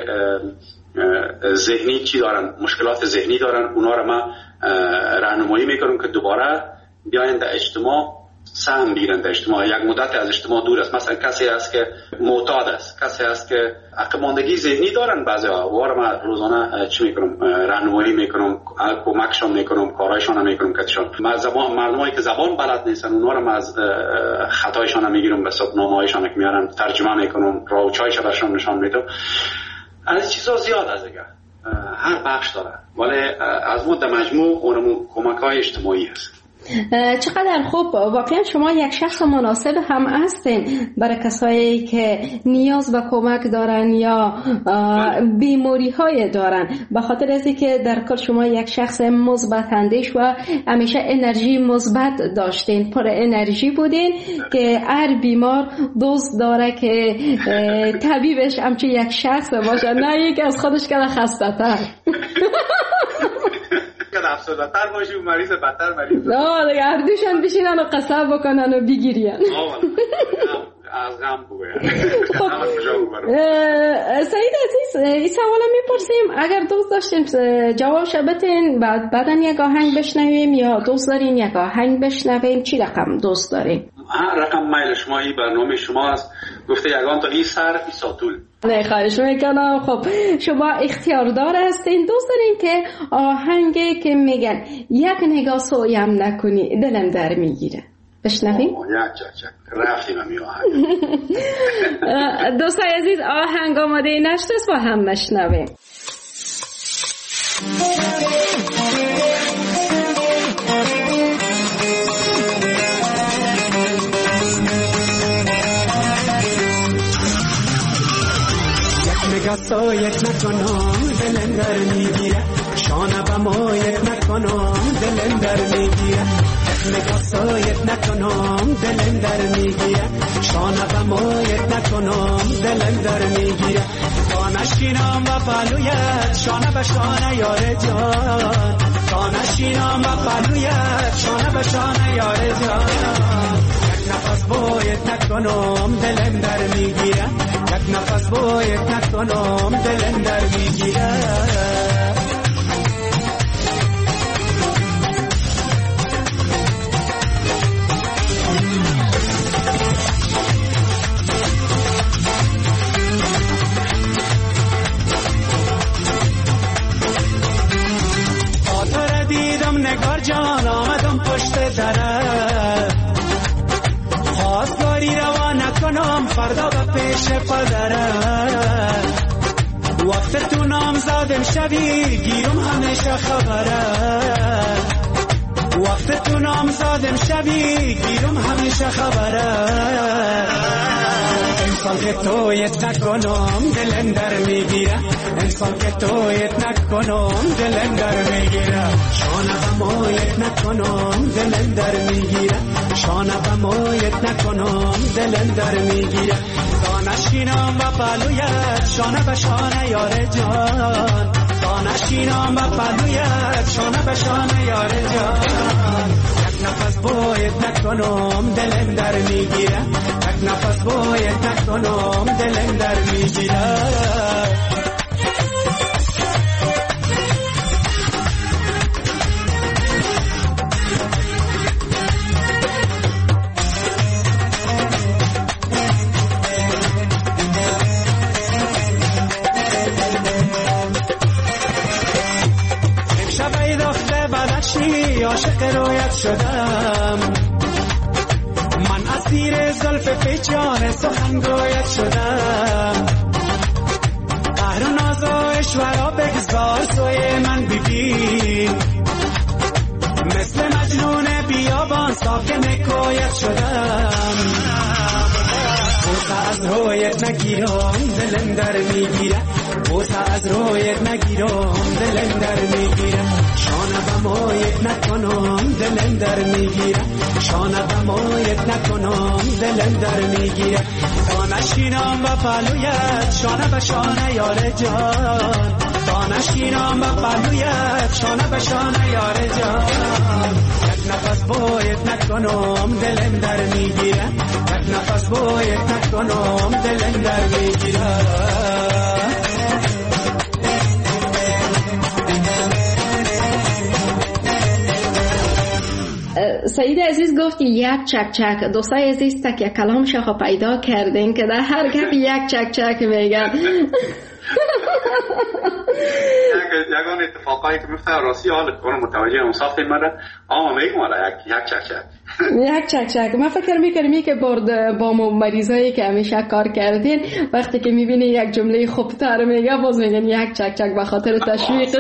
ذهنی چی دارن مشکلات ذهنی دارن اونا رو ما راهنمایی میکنم که دوباره بیاین در اجتماع سهم بگیرن. در اجتماع یک مدت از اجتماع دور است. مثلا کسی هست که معتاد است، کسی هست که عقب‌ماندگی ذهنی دارن. بعضیا وار ما روزانه چی میکنم راهنمایی میکنم کمکشون میکنم کارایشون میکنم کاتشون مردمایی که زبان بلد نیستن اونا رو از خطایشون میگیرم به حساب نامه‌هایشون که میارن ترجمه میکنم راه و چایش براشون نشون میدم. از چیزا زیاد از دیگه هر بخش داره ولی از مد مجموع اونم کمک‌های اجتماعی است. چقدر خوب. واقعا شما یک شخص مناسب هم هستین برای کسایی که نیاز به کمک دارن یا بیماری های دارن. به خاطر از اینکه در کل شما یک شخص مثبت اندیش و همیشه انرژی مثبت داشتین، پر انرژی بودین که هر بیمار دوست داره که طبیبش همچون یک شخص باشه نه یک از خودش که خسته تر. افسرده تر باشی و مریض بدتر مریض. نه دیگه هر دوشن بشینن و قصه بکنن و بگیرین. از غم بگوین. سعید عزیز این سوالا میپرسیم اگر دوست داشتیم جوابش بدین بعدا یک آهنگ بشنویم یا دوست دارین یک آهنگ بشنویم چی رقم دوست دارین؟ رقم میل شما این برنامه شما است. گفته یگان تا این سر این ساتول نه خواهش میکنم. خب شما اختیاردار هستین، دوست دارین که آهنگی که میگن یک نگاه سویم نکنی دلم در میگیره بشنویم؟ رفتیم همی آهنگ. دوستای عزیز آهنگ آماده نشته است با هم بشنویم. سایت نکنم دلم در میگیره، شانه به مایت نکنم دلم در میگیره، نگاه سایت نکنم دلم در میگیره، شانه به مایت نکنم دلم در میگیره، تا نشینم و پلویت شانه به شانه یار جان، تا نشینم و پلویت شانه به شانه یار جان، یک نفس باید نکنم دلم در میگیره، یک نفس باید نکنم دلم در میگیره. آتر دیدم نگار جان آمدم پشت درت، خواستگاری روا نکنم فردا به پیش پدرت، وقت تو نامزادم شوی گیرم همیشه خبرت، وقت تو نامزادم شوی گیرم همیشه خبرت، انسان که تویت نکنم دلم در میگیره، انسان که تویت نکنم دلم در میگیره، شانه به مایت نکنم دلم در میگیره، شانه به مایت نکنم دلم در میگیره، تا نشینم و پلویت شانه به شانه یار جان، تا نشینم و پلویت شانه به شانه یار جان، یک نفس باید نکنم دلم در میگیره، یک نفس باید نکنم دلم در میگیره. عاشق رویت شدم من، اسیر زلف پیچان سخنگویت شدم، قهر و ناز و اشورا بگذار سوی من ببین، مثل مجنون بیابان ساکن کویت شدم، بوسه از رویت نگیرم دلم در میگیره، بوسه از رویت نگیرم دلم در میگیره، شانه به مایت نکنم دلم در میگیره، شانه به مایت نکنم دلم در میگیره، تا نشینم و پلویت شانه به شانه یار جان، تا نشینم و پلویت شانه به شانه یار جان، یک نفس باید نکنم دلم در میگیره، یک نفس باید نکنم دلم در میگیره. سعید عزیز گفت یک چک چک، دوستای عزیز تک کلام شخو پیدا کردین که در هر گپ یک چک چک میگن. یگان اتفاقایی که میفته راستی حال کنم متوجه اون ساخت مرا میگم حالا یک چک چک یک چک چک. من فکر میکنم که با مریضایی که همیشه کار کردین وقتی که میبینی یک جمله خوبتر میگه باز میگن یک چک چک به خاطر تشویقش.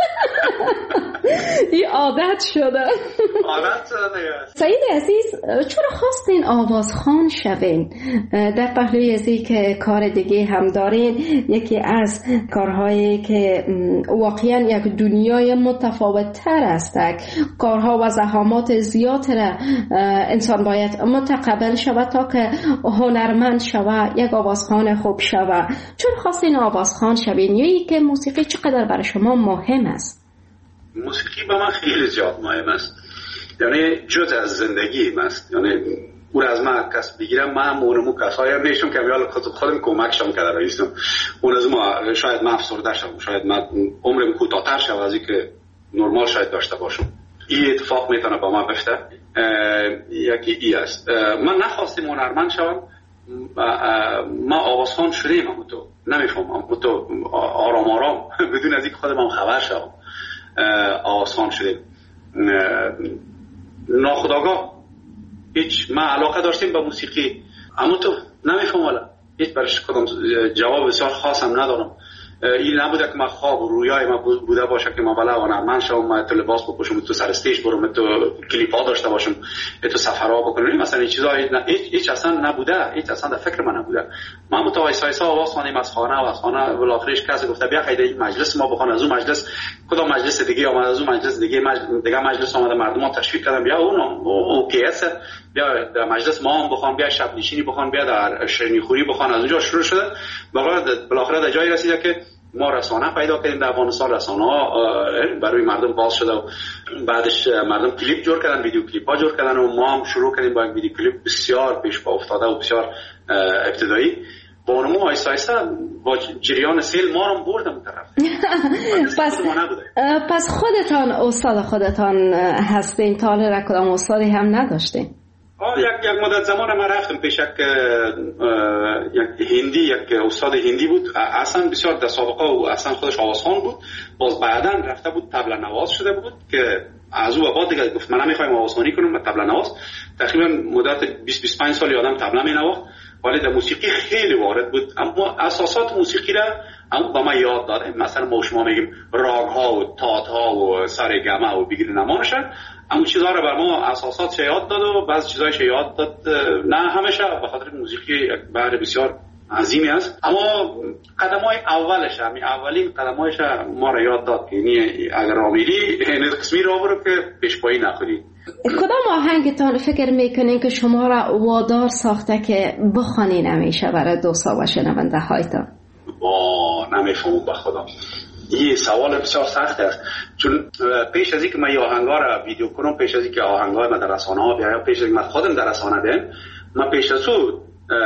این عادت شده. سعید عزیز چرا خواستین آوازخوان شوین؟ در پهلوی ازی که کار دیگه هم دارین، یکی از کارهایی که واقعا یک دنیای متفاوت تر است، کارها و زحمات زیاد را انسان باید متقبل شود تا که هنرمند شود، یک آوازخوان خوب شود. چرا خواستین آوازخوان شوین؟ یا که موسیقی چقدر برای شما مهم است؟ موسیقی به من خیلی زیاد مهم است، یعنی جز از زندگی است، یعنی اون از من کس بگیرم من مونمو کسایی هم نیستم که بیال خودم کمکشم کرده رایستم، اون از ما شاید من افسرده شم، شاید من عمرم کوتاه‌تر شد از این که نرمال شاید داشته باشم. این اتفاق میتونه با من بفته. یکی ای است، من نخواستم هنرمند شوم، ما آوازخوان شدیم هم تو نمیفهمم. تو آرام آرام بدون از اینکه خودم خبر شدم آسان شده. ناخودآگاه هیچ ما علاقه داشتیم به موسیقی، اما تو نمیفهمم والا هیچ برش کدام جواب بسیار خاصم ندارم. این نبوده که من خواب و رویای ما بوده باشه که ما بلا من شام ما تو لباس بپوشم، تو سر استیج برم، تو کلیپ ها داشته باشم، تو سفرها بکنم. مثلا این چیزا هیچ اصلا نبوده، هیچ اصلا در فکر من نبوده. ما متوایسا آواز خوانیم از خانه و از خانه بالاخرش کسی گفته بیا خیلی این مجلس ما بخوان، از اون مجلس کدام مجلس دیگه اومد، از اون مجلس دیگه مجلس اومد، مردم تشویق کردن بیا اون اوکی است، بیا در مجلس ما هم بخوان، بیا شب نشینی بخوان، بیا در شیرینی خوری بخوان. از اونجا شروع شده بالاخره در جایی رسیده که ما رسانه پیدا کردیم در افغانستان. رسانه برای مردم باز شده و بعدش مردم کلیپ جور کردن، ویدیو کلیپ ها جور کردن و ما هم شروع کردیم با یک ویدیو کلیپ بسیار پیش پا افتاده و بسیار ابتدایی. بانمو آیسته آیسته با جریان سیل ما رو بردم طرف. پس خودتان استاد خودتان هستین، تا حالا کدام استادی هم نداشتین؟ یک مدت زمان ما رفتم پیش یک هندی، یک استاد هندی بود، اصلا بسیار در سابقه و اصلا خودش آوازخوان بود. باز بعدا رفته بود طبله نواز شده بود که از او بعد دیگه گفت من نمیخوایم آوازخوانی کنم با طبله نواز. تقریبا مدت 20-25 سال یادم طبله مینواخت، ولی در موسیقی خیلی وارد بود. اما اساسات موسیقی را اما با ما یاد داده. مثلا ما شما میگیم راگ ها و تات ها و سارگامه و بگیر نمانشن، اما چیزها را بر ما اساسات یاد داد و بعضی چیزایش یاد داد. نه همیشه، به خاطر موسیقی یک بحر بسیار عظیمی است، اما قدمای اولش، اولین قدمایش ما را یاد داد که یعنی اگر رامیری این قسمی را برو که پیشپایی نخوری. کدام آهنگتان فکر میکنین که شما را وادار ساخته که بخوانین همیشه برای دوستا و شنونده هایتان؟ نمیفهمم به خدا. این سوال بسیار سخت است، چون پیش از اینکه من آهنگا را ویدیو کنم، پیش از اینکه آهنگا ما در رسانه ها بیایم، پیش از اینکه من خودم در رسانه بیام، من پیش از او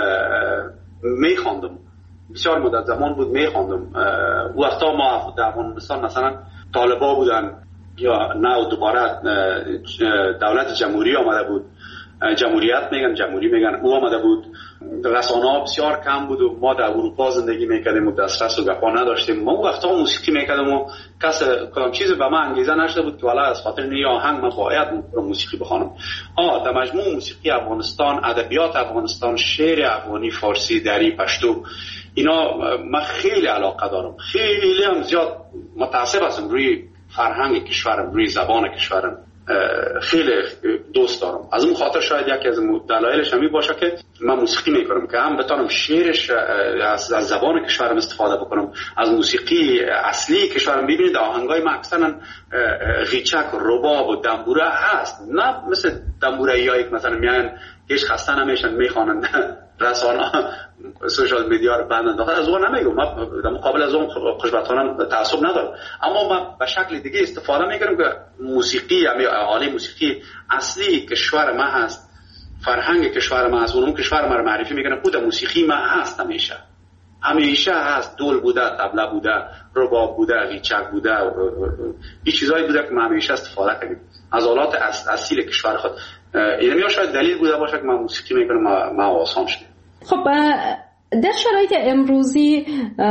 میخواندم. بسیار مدت زمان بود میخواندم. وقتا ما در افغانستان مثلا طالبا بودن یا نه دوباره دولت جمهوری آمده بود، جمهوریت میگن، جمهوری میگن، او آمده بود. رسانه ها بسیار کم بود و ما در اروپا زندگی میکردیم و دسترس و گپا نداشتیم. ما وقتا موسیقی میکردم و کدام چیزی به من انگیزه نشده بود که والا از خاطر این آهنگ من باید موسیقی بخوانم. در مجموع موسیقی افغانستان، ادبیات افغانستان، شعر افغانی، فارسی، دری، پشتو، اینا من خیلی علاقه دارم. خیلی هم زیاد متعصب هستم روی فرهنگ کشورم، روی زبان کشورم. خیلی دوست دارم. از اون خاطر شاید یکی از دلایلش همین باشه که من موسیقی میکنم که هم بتونم شعرش از زبان کشورم استفاده بکنم، از موسیقی اصلی کشورم. ببینید آهنگای من اکثرا غیچک، رباب و دنبوره هست، نه مثل دنبوره‌ای که مثلا میان هیچ خسته نمیشن میخوانن رسانه سوشال میدیا رو بند انداخته. از اون نمیگم، من در مقابل از اون خوشبختانه تعصب ندارم، اما من به شکل دیگه استفاده میکنم که موسیقی عالی، موسیقی اصلی کشور ما هست، فرهنگ کشور ما هست، اون کشور ما رو معرفی میکنم. خود موسیقی ما هست، همیشه هست. دول بوده، طبله بوده، رباب بوده، غیچک بوده، این چیزایی بوده که ما همیشه استفاده کردیم از آلات اصیل کشور خود. اینم شاید دلیل بوده باشه که من موسیقی میکنم ما آسان شده. خب در شرایط امروزی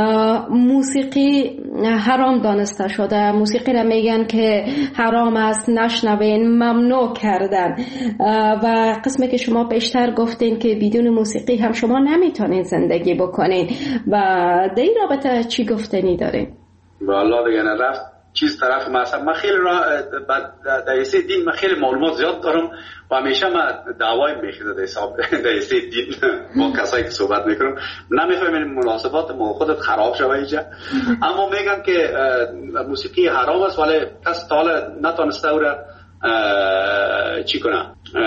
موسیقی حرام دانسته شده، موسیقی را میگن که حرام است، نشنوین، ممنوع کردن. و قسمی که شما بیشتر گفتین که بدون موسیقی هم شما نمیتونین زندگی بکنین، و در این رابطه چی گفتنی دارین؟ والله دیگه رفت چیز طرف من خیلی در حساب دین من خیلی معلومات زیاد دارم و همیشه من دعوای میخواد در حساب دین با کسایی که صحبت میکنم. نمیفهمم مناسبات ما خودت خراب شوه اینجا، اما میگن که موسیقی حرام است، ولی کس تا حالا نتونسته او را چی کنه،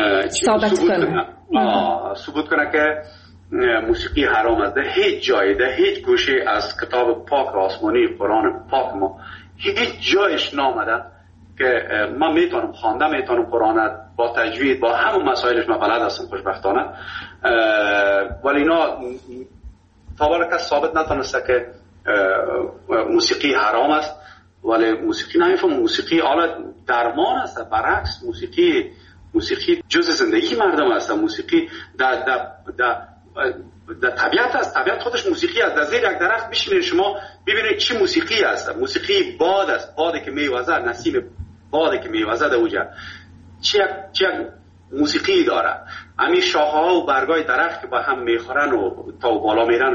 ثبوت کنه که موسیقی حرام است. در هیچ جای، در هیچ گوشه از کتاب پاک آسمانی قرآن پاک ما هیچ جایش نامده که من میتونم خوانده، میتونم قرآن با تجوید با همون مسائلش من بلد هستم خوشبختانه، ولی اینا تا بالا کس ثابت نتونسته که موسیقی حرام است. ولی موسیقی نمیفهم، موسیقی حالا درمان است، برعکس موسیقی جز زندگی مردم است. موسیقی در طبیعت است. طبیعت خودش موسیقی است. در زیر یک درخت بشینید شما ببینید چی موسیقی است. موسیقی باد است، بادی که میوزه، نسیم بادی که میوزه در اونجا چه موسیقی داره. همین شاخه‌ها و برگای درخت که با هم میخورن و تا بالا میرن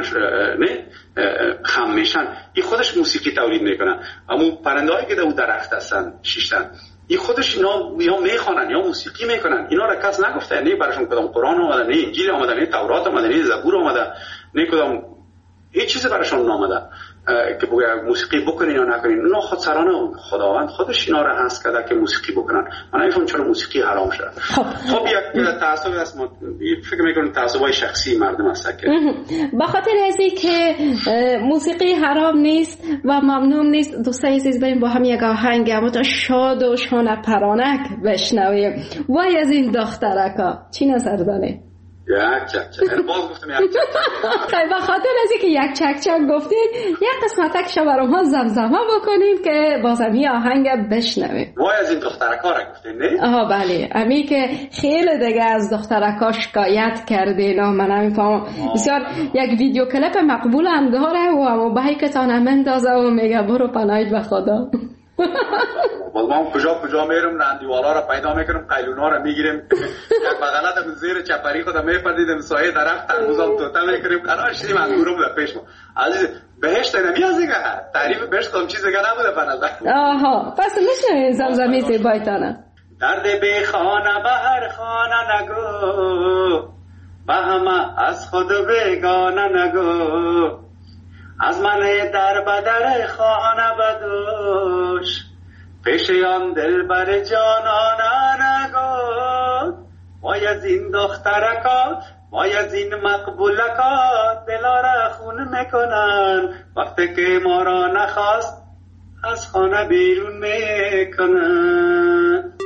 خم میشن، این خودش موسیقی تولید میکنن. اما پرنده‌هایی که در اون درخت هستن شیشتن، این خودش اینا یا میخوانن یا موسیقی میکنن. اینا را کس نگفته، نه براشون کدام قرآن اومده، نه انجیل اومده، نه تورات اومده، نه زبور اومده، نه کدام هیچ چیزی براشون نامده که بگه موسیقی بکنین یا نکنین. اونا خودسرانه خداوند خودش اینا را هست کرده که موسیقی بکنن. من نمیفهم چرا موسیقی حرام شده. خب یک تعصب است، فکر میکنم تعصبای شخصی مردم است که به خاطر ازی که موسیقی حرام نیست و ممنوع نیست، دوستان عزیز بریم با هم یک آهنگ اما شاد و شانه پرانک بشنویم. وای از این دخترکا، چی نظر داره؟ یک چک چک. باز گفتم یک چک چک. خیلی به خاطر ازی که یک چک چک گفتید یک قسمتک شو برام ها زمزمه بکنیم که بازم این آهنگ بشنویم. وای از این دخترکا را گفتین نه؟ آها بله، امی که خیلی دیگه از دخترکا شکایت کردین. من نمیفهمم، بسیار یک ویدیو کلیپ مقبول هم داره و اما بهی که تا نمندازه و میگه برو پناهید به خدا. باز ما کجا میرم راندیوالا را پیدا میکنم، قیلونا را میگیریم، یک بغلت زیر چپری خودم میپدیدم، سایه درخت ترموزم توتا میکنیم، الان شدیم انگورم در پیش ما. عزیز بهشت نمیاد دیگه، تعریف بهشت کم چیز دیگه نبوده پنازه. آها پس میشه زمزمی زیبایتانه. درد بی خانه به هر خانه نگو، به همه از خود بیگانه نگو، از من در بدر خانه بدوش، پیش آن دل بر جانانه نگو. وای از این دخترکا، وای از این مقبولکا، دلا را خون میکنن، وقتی که ما را نخواست از خانه بیرون میکنن.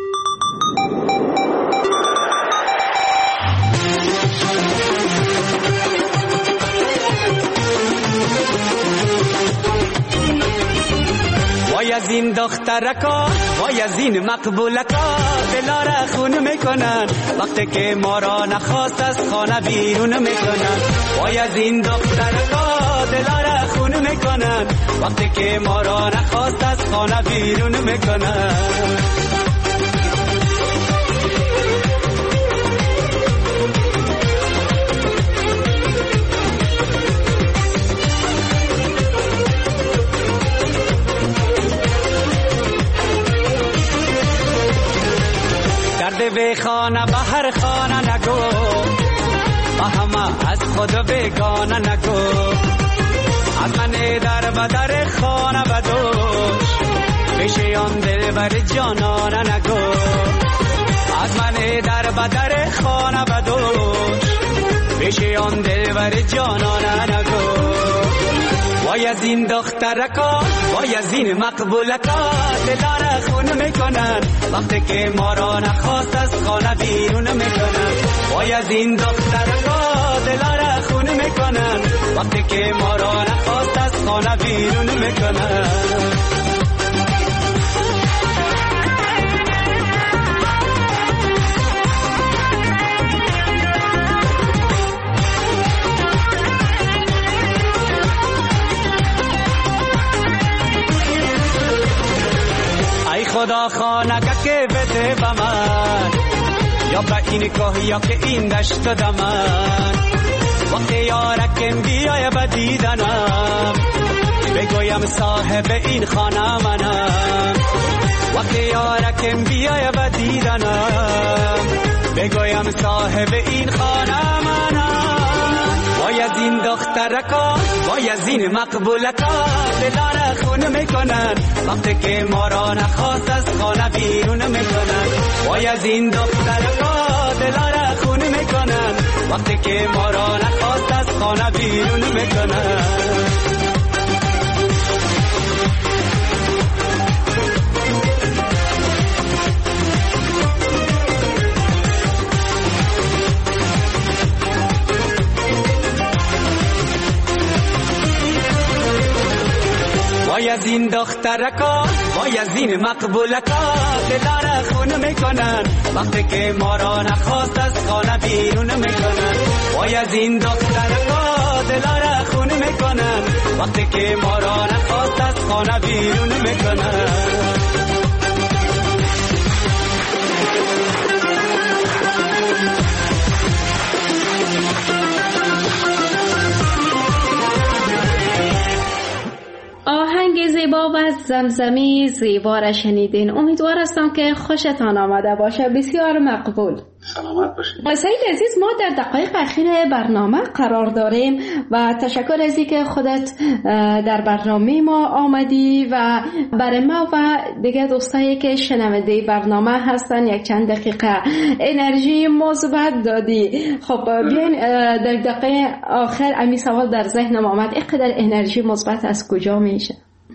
وای از این دخترکا، وای از این مقبولکا، دلا را خون میکنن، وقتی که ما را نخواست از خانه بیرون میکنن. وای از این دخترکا، دلا را خون میکنن، وقتی که ما را نخواست از خانه بیرون میکنن. به خانه به هر خانه نگو، با همه از خود بیگانه نگو، از من در بدر خانه بدوش، پیش آن دل بر جانانه نگو، از من در بدر خانه بدوش، پیش آن دل بر جانانه نگو. وای از این دخترکا، وای از این مقبولکا، دلا را خون میکنن، وقتی که ما را نخواست از خانه بیرون میکنن. وای از این دخترکا، دلا را خون میکنن، وقتی که ما را نخواست از خانه بیرون میکنن. خدا خانگه که بده به من، یا به این کوه یا که این دشت دمن، وقتی یارکم بیای به دیدنم، بگویم صاحب این خانه منم. وقتی یارکم بیای به دیدنم، بگویم صاحب این خانه منم. وای از این دخترکا، وای از این مقبولکا، دلا را خون میکنن، وقتی که ما را نخواست از خانه بیرون میکنن. وای از این دخترکا، دلا را خون میکنن، وقتی که ما را نخواست از خانه بیرون میکنن. وای از این دخترکا وای از این مقبولکا دلار خون میکنن وقتی که ما را نخواست از خانه بیرون میکنن وای از این دخترکا دلار خون میکنن وقتی که ما را نخواست از خانه بیرون میکنن آهنگ زیبا و زمزمی زیبا را شنیدین. امیدوار هستم که خوشتان آمده باشه. بسیار مقبول. سلامت باشید. سعید عزیز، ما در دقایق اخیر برنامه قرار داریم و تشکر از اینکه خودت در برنامه ما آمدی و برای ما و دیگه دوستایی که شنونده برنامه هستن یک چند دقیقه انرژی مثبت دادی. خب بیاین در دقیقه آخر امی سوال در ذهنم آمد، اینقدر انرژی مثبت از کجا میشه؟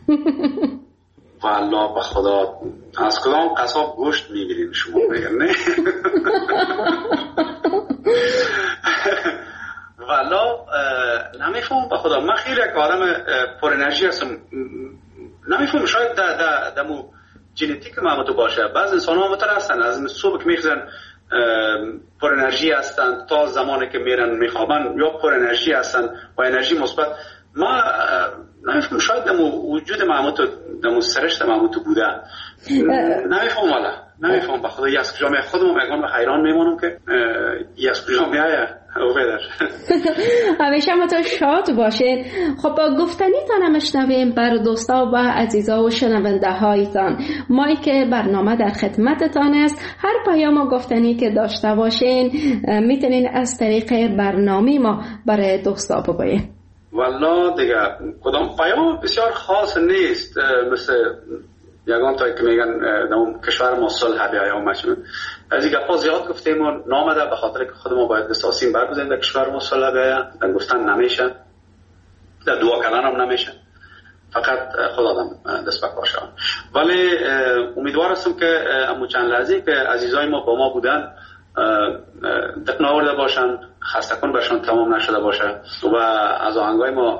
والله به خدا از کدام قصاب گوشت میگیرین شما بگم نه؟ والله نمیفهم به خدا. من خیلی یک آدم پر انرژی هستم. نمیفهم شاید دمو ژنتیک محمد باشه. بعض انسان ها متر هستن از صبح که میخزن پر انرژی هستن تا زمانی که میرن میخوابن یا پر انرژی هستن و انرژی مثبت. ما نمیفهم شاید دمو وجود محمود دمو سرشت محمود بوده. نمیفهم والا نمیفهم به خدا. از کجا خودم میگم حیران میمونم که از کجا میایه او بدر. همیشه ما تو شاد باشین. خب گفتنی تان مشنویم بر دوستا و عزیزا و شنونده هایتان. مایی که برنامه در خدمتتان است. هر پیام گفتنی که داشته باشین میتونین از طریق برنامه ما برای دوستا بگوین. والله دیگه کدام پیام بسیار خاص نیست، مثل یگان تا که میگن در کشور ما صلح بیایم مشون از این گپا زیاد گفتیم و نامده به خاطر که خودمون باید دستاسیم برگزیم در کشور ما صلح بیایم. در گفتن نمیشه، در دعا کردن هم نمیشه، فقط خدا آدم دست به کار شود. ولی امیدوار هستم که امو چند لحظه که عزیزای ما با ما بودن دق ناورده باشن، خسته کن برشان تمام نشده باشه و از آهنگای ما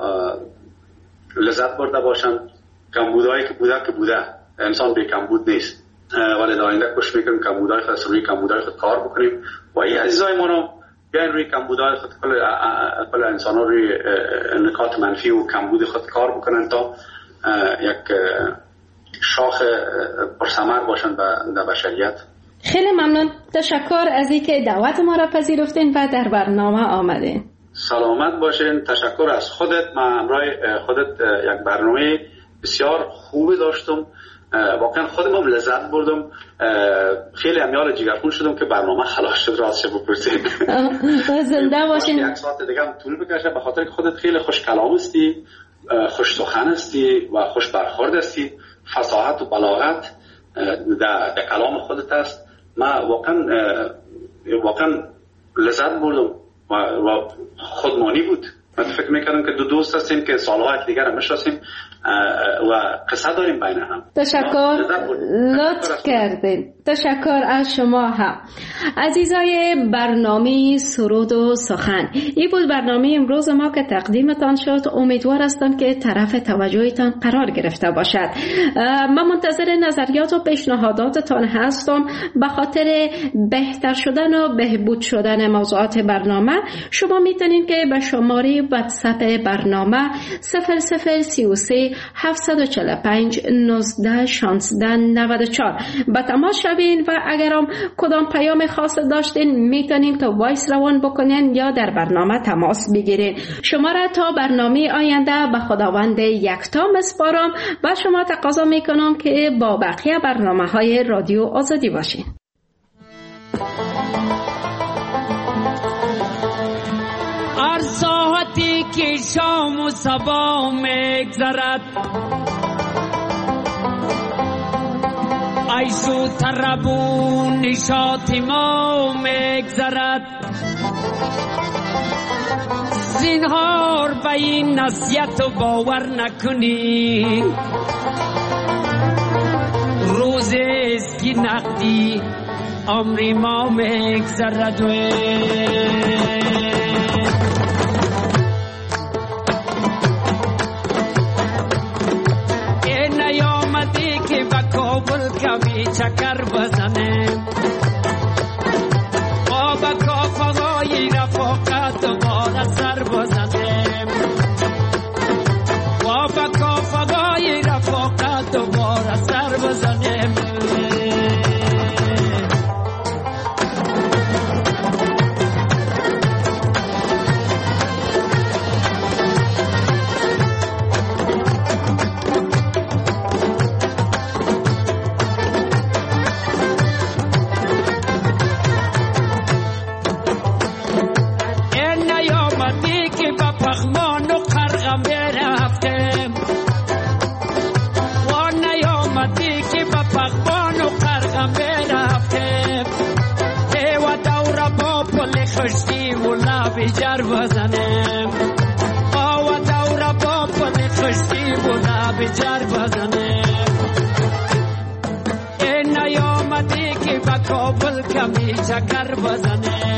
لذت برده باشن. کمبودایی که بوده انسان بی کمبود نیست، ولی در آینده کوشش میکنیم کمبودای خود روی کمبودای خود کار بکنیم و این عزیزای ما رو بیاین روی کمبودای خود کل انسان ها روی نکات منفی و کمبود خود کار بکنن تا یک شاخ پرثمر باشن در بشریت. خیلی ممنون. تشکر از اینکه دعوت ما را پذیرفتین و در برنامه آمدین. سلامت باشین. تشکر از خودت. من همراه خودت یک برنامه بسیار خوبی داشتم، واقعا خودم هم لذت بردم. خیلی امیال جگرخون شدم که برنامه خلاص شد راستش بپرسید. زنده باشین. یک ساعت دیگه هم طول بکشه به خاطر که خودت خیلی خوش کلام هستی، خوش سخن هستی و خوش برخورد هستی. فصاحت و بلاغت در کلام خودت است. من واقعا لذت بردم و خودمانی بود. من فکر میکردم که دو دوست هستیم که سالها دیگر هم میشناسیم و قصه داریم بین هم. تشکر، لطف کردین. تشکر از شما هم. عزیزای برنامه سرود و سخن، این بود برنامه امروز ما که تقدیمتان شد. امیدوار هستم که طرف توجهتان قرار گرفته باشد. من منتظر نظریات و پیشنهاداتتان هستم. به خاطر بهتر شدن و بهبود شدن موضوعات برنامه شما میتونید که به شماره واتساپ برنامه 0033 745 19 16 94 با تماس شوین و اگرم کدام پیام خاص داشتین میتونین که وایس روان بکنین یا در برنامه تماس بگیرین. شما را تا برنامه آینده به خداوند یکتا میسپارم و شما تقاضا میکنم که با بقیه برنامه های رادیو آزادی باشین. هر ساعتی که شام و صبا میگذرد عیش و طرب و نشاط ما میگذرد. زینهار به این نصیحت و باور نکنی، روز است که نقدی عمر ما میگذرد. با کابل کمی چکر بزنیم با کافرای رفاقت دوباره سر بزنیم با کافرای رفاقت دوباره سر بزنیم جر بزنیم و دور با پل خشتی و لب جر بزنیم این نیامدی که با کابل کمی چکر بزنیم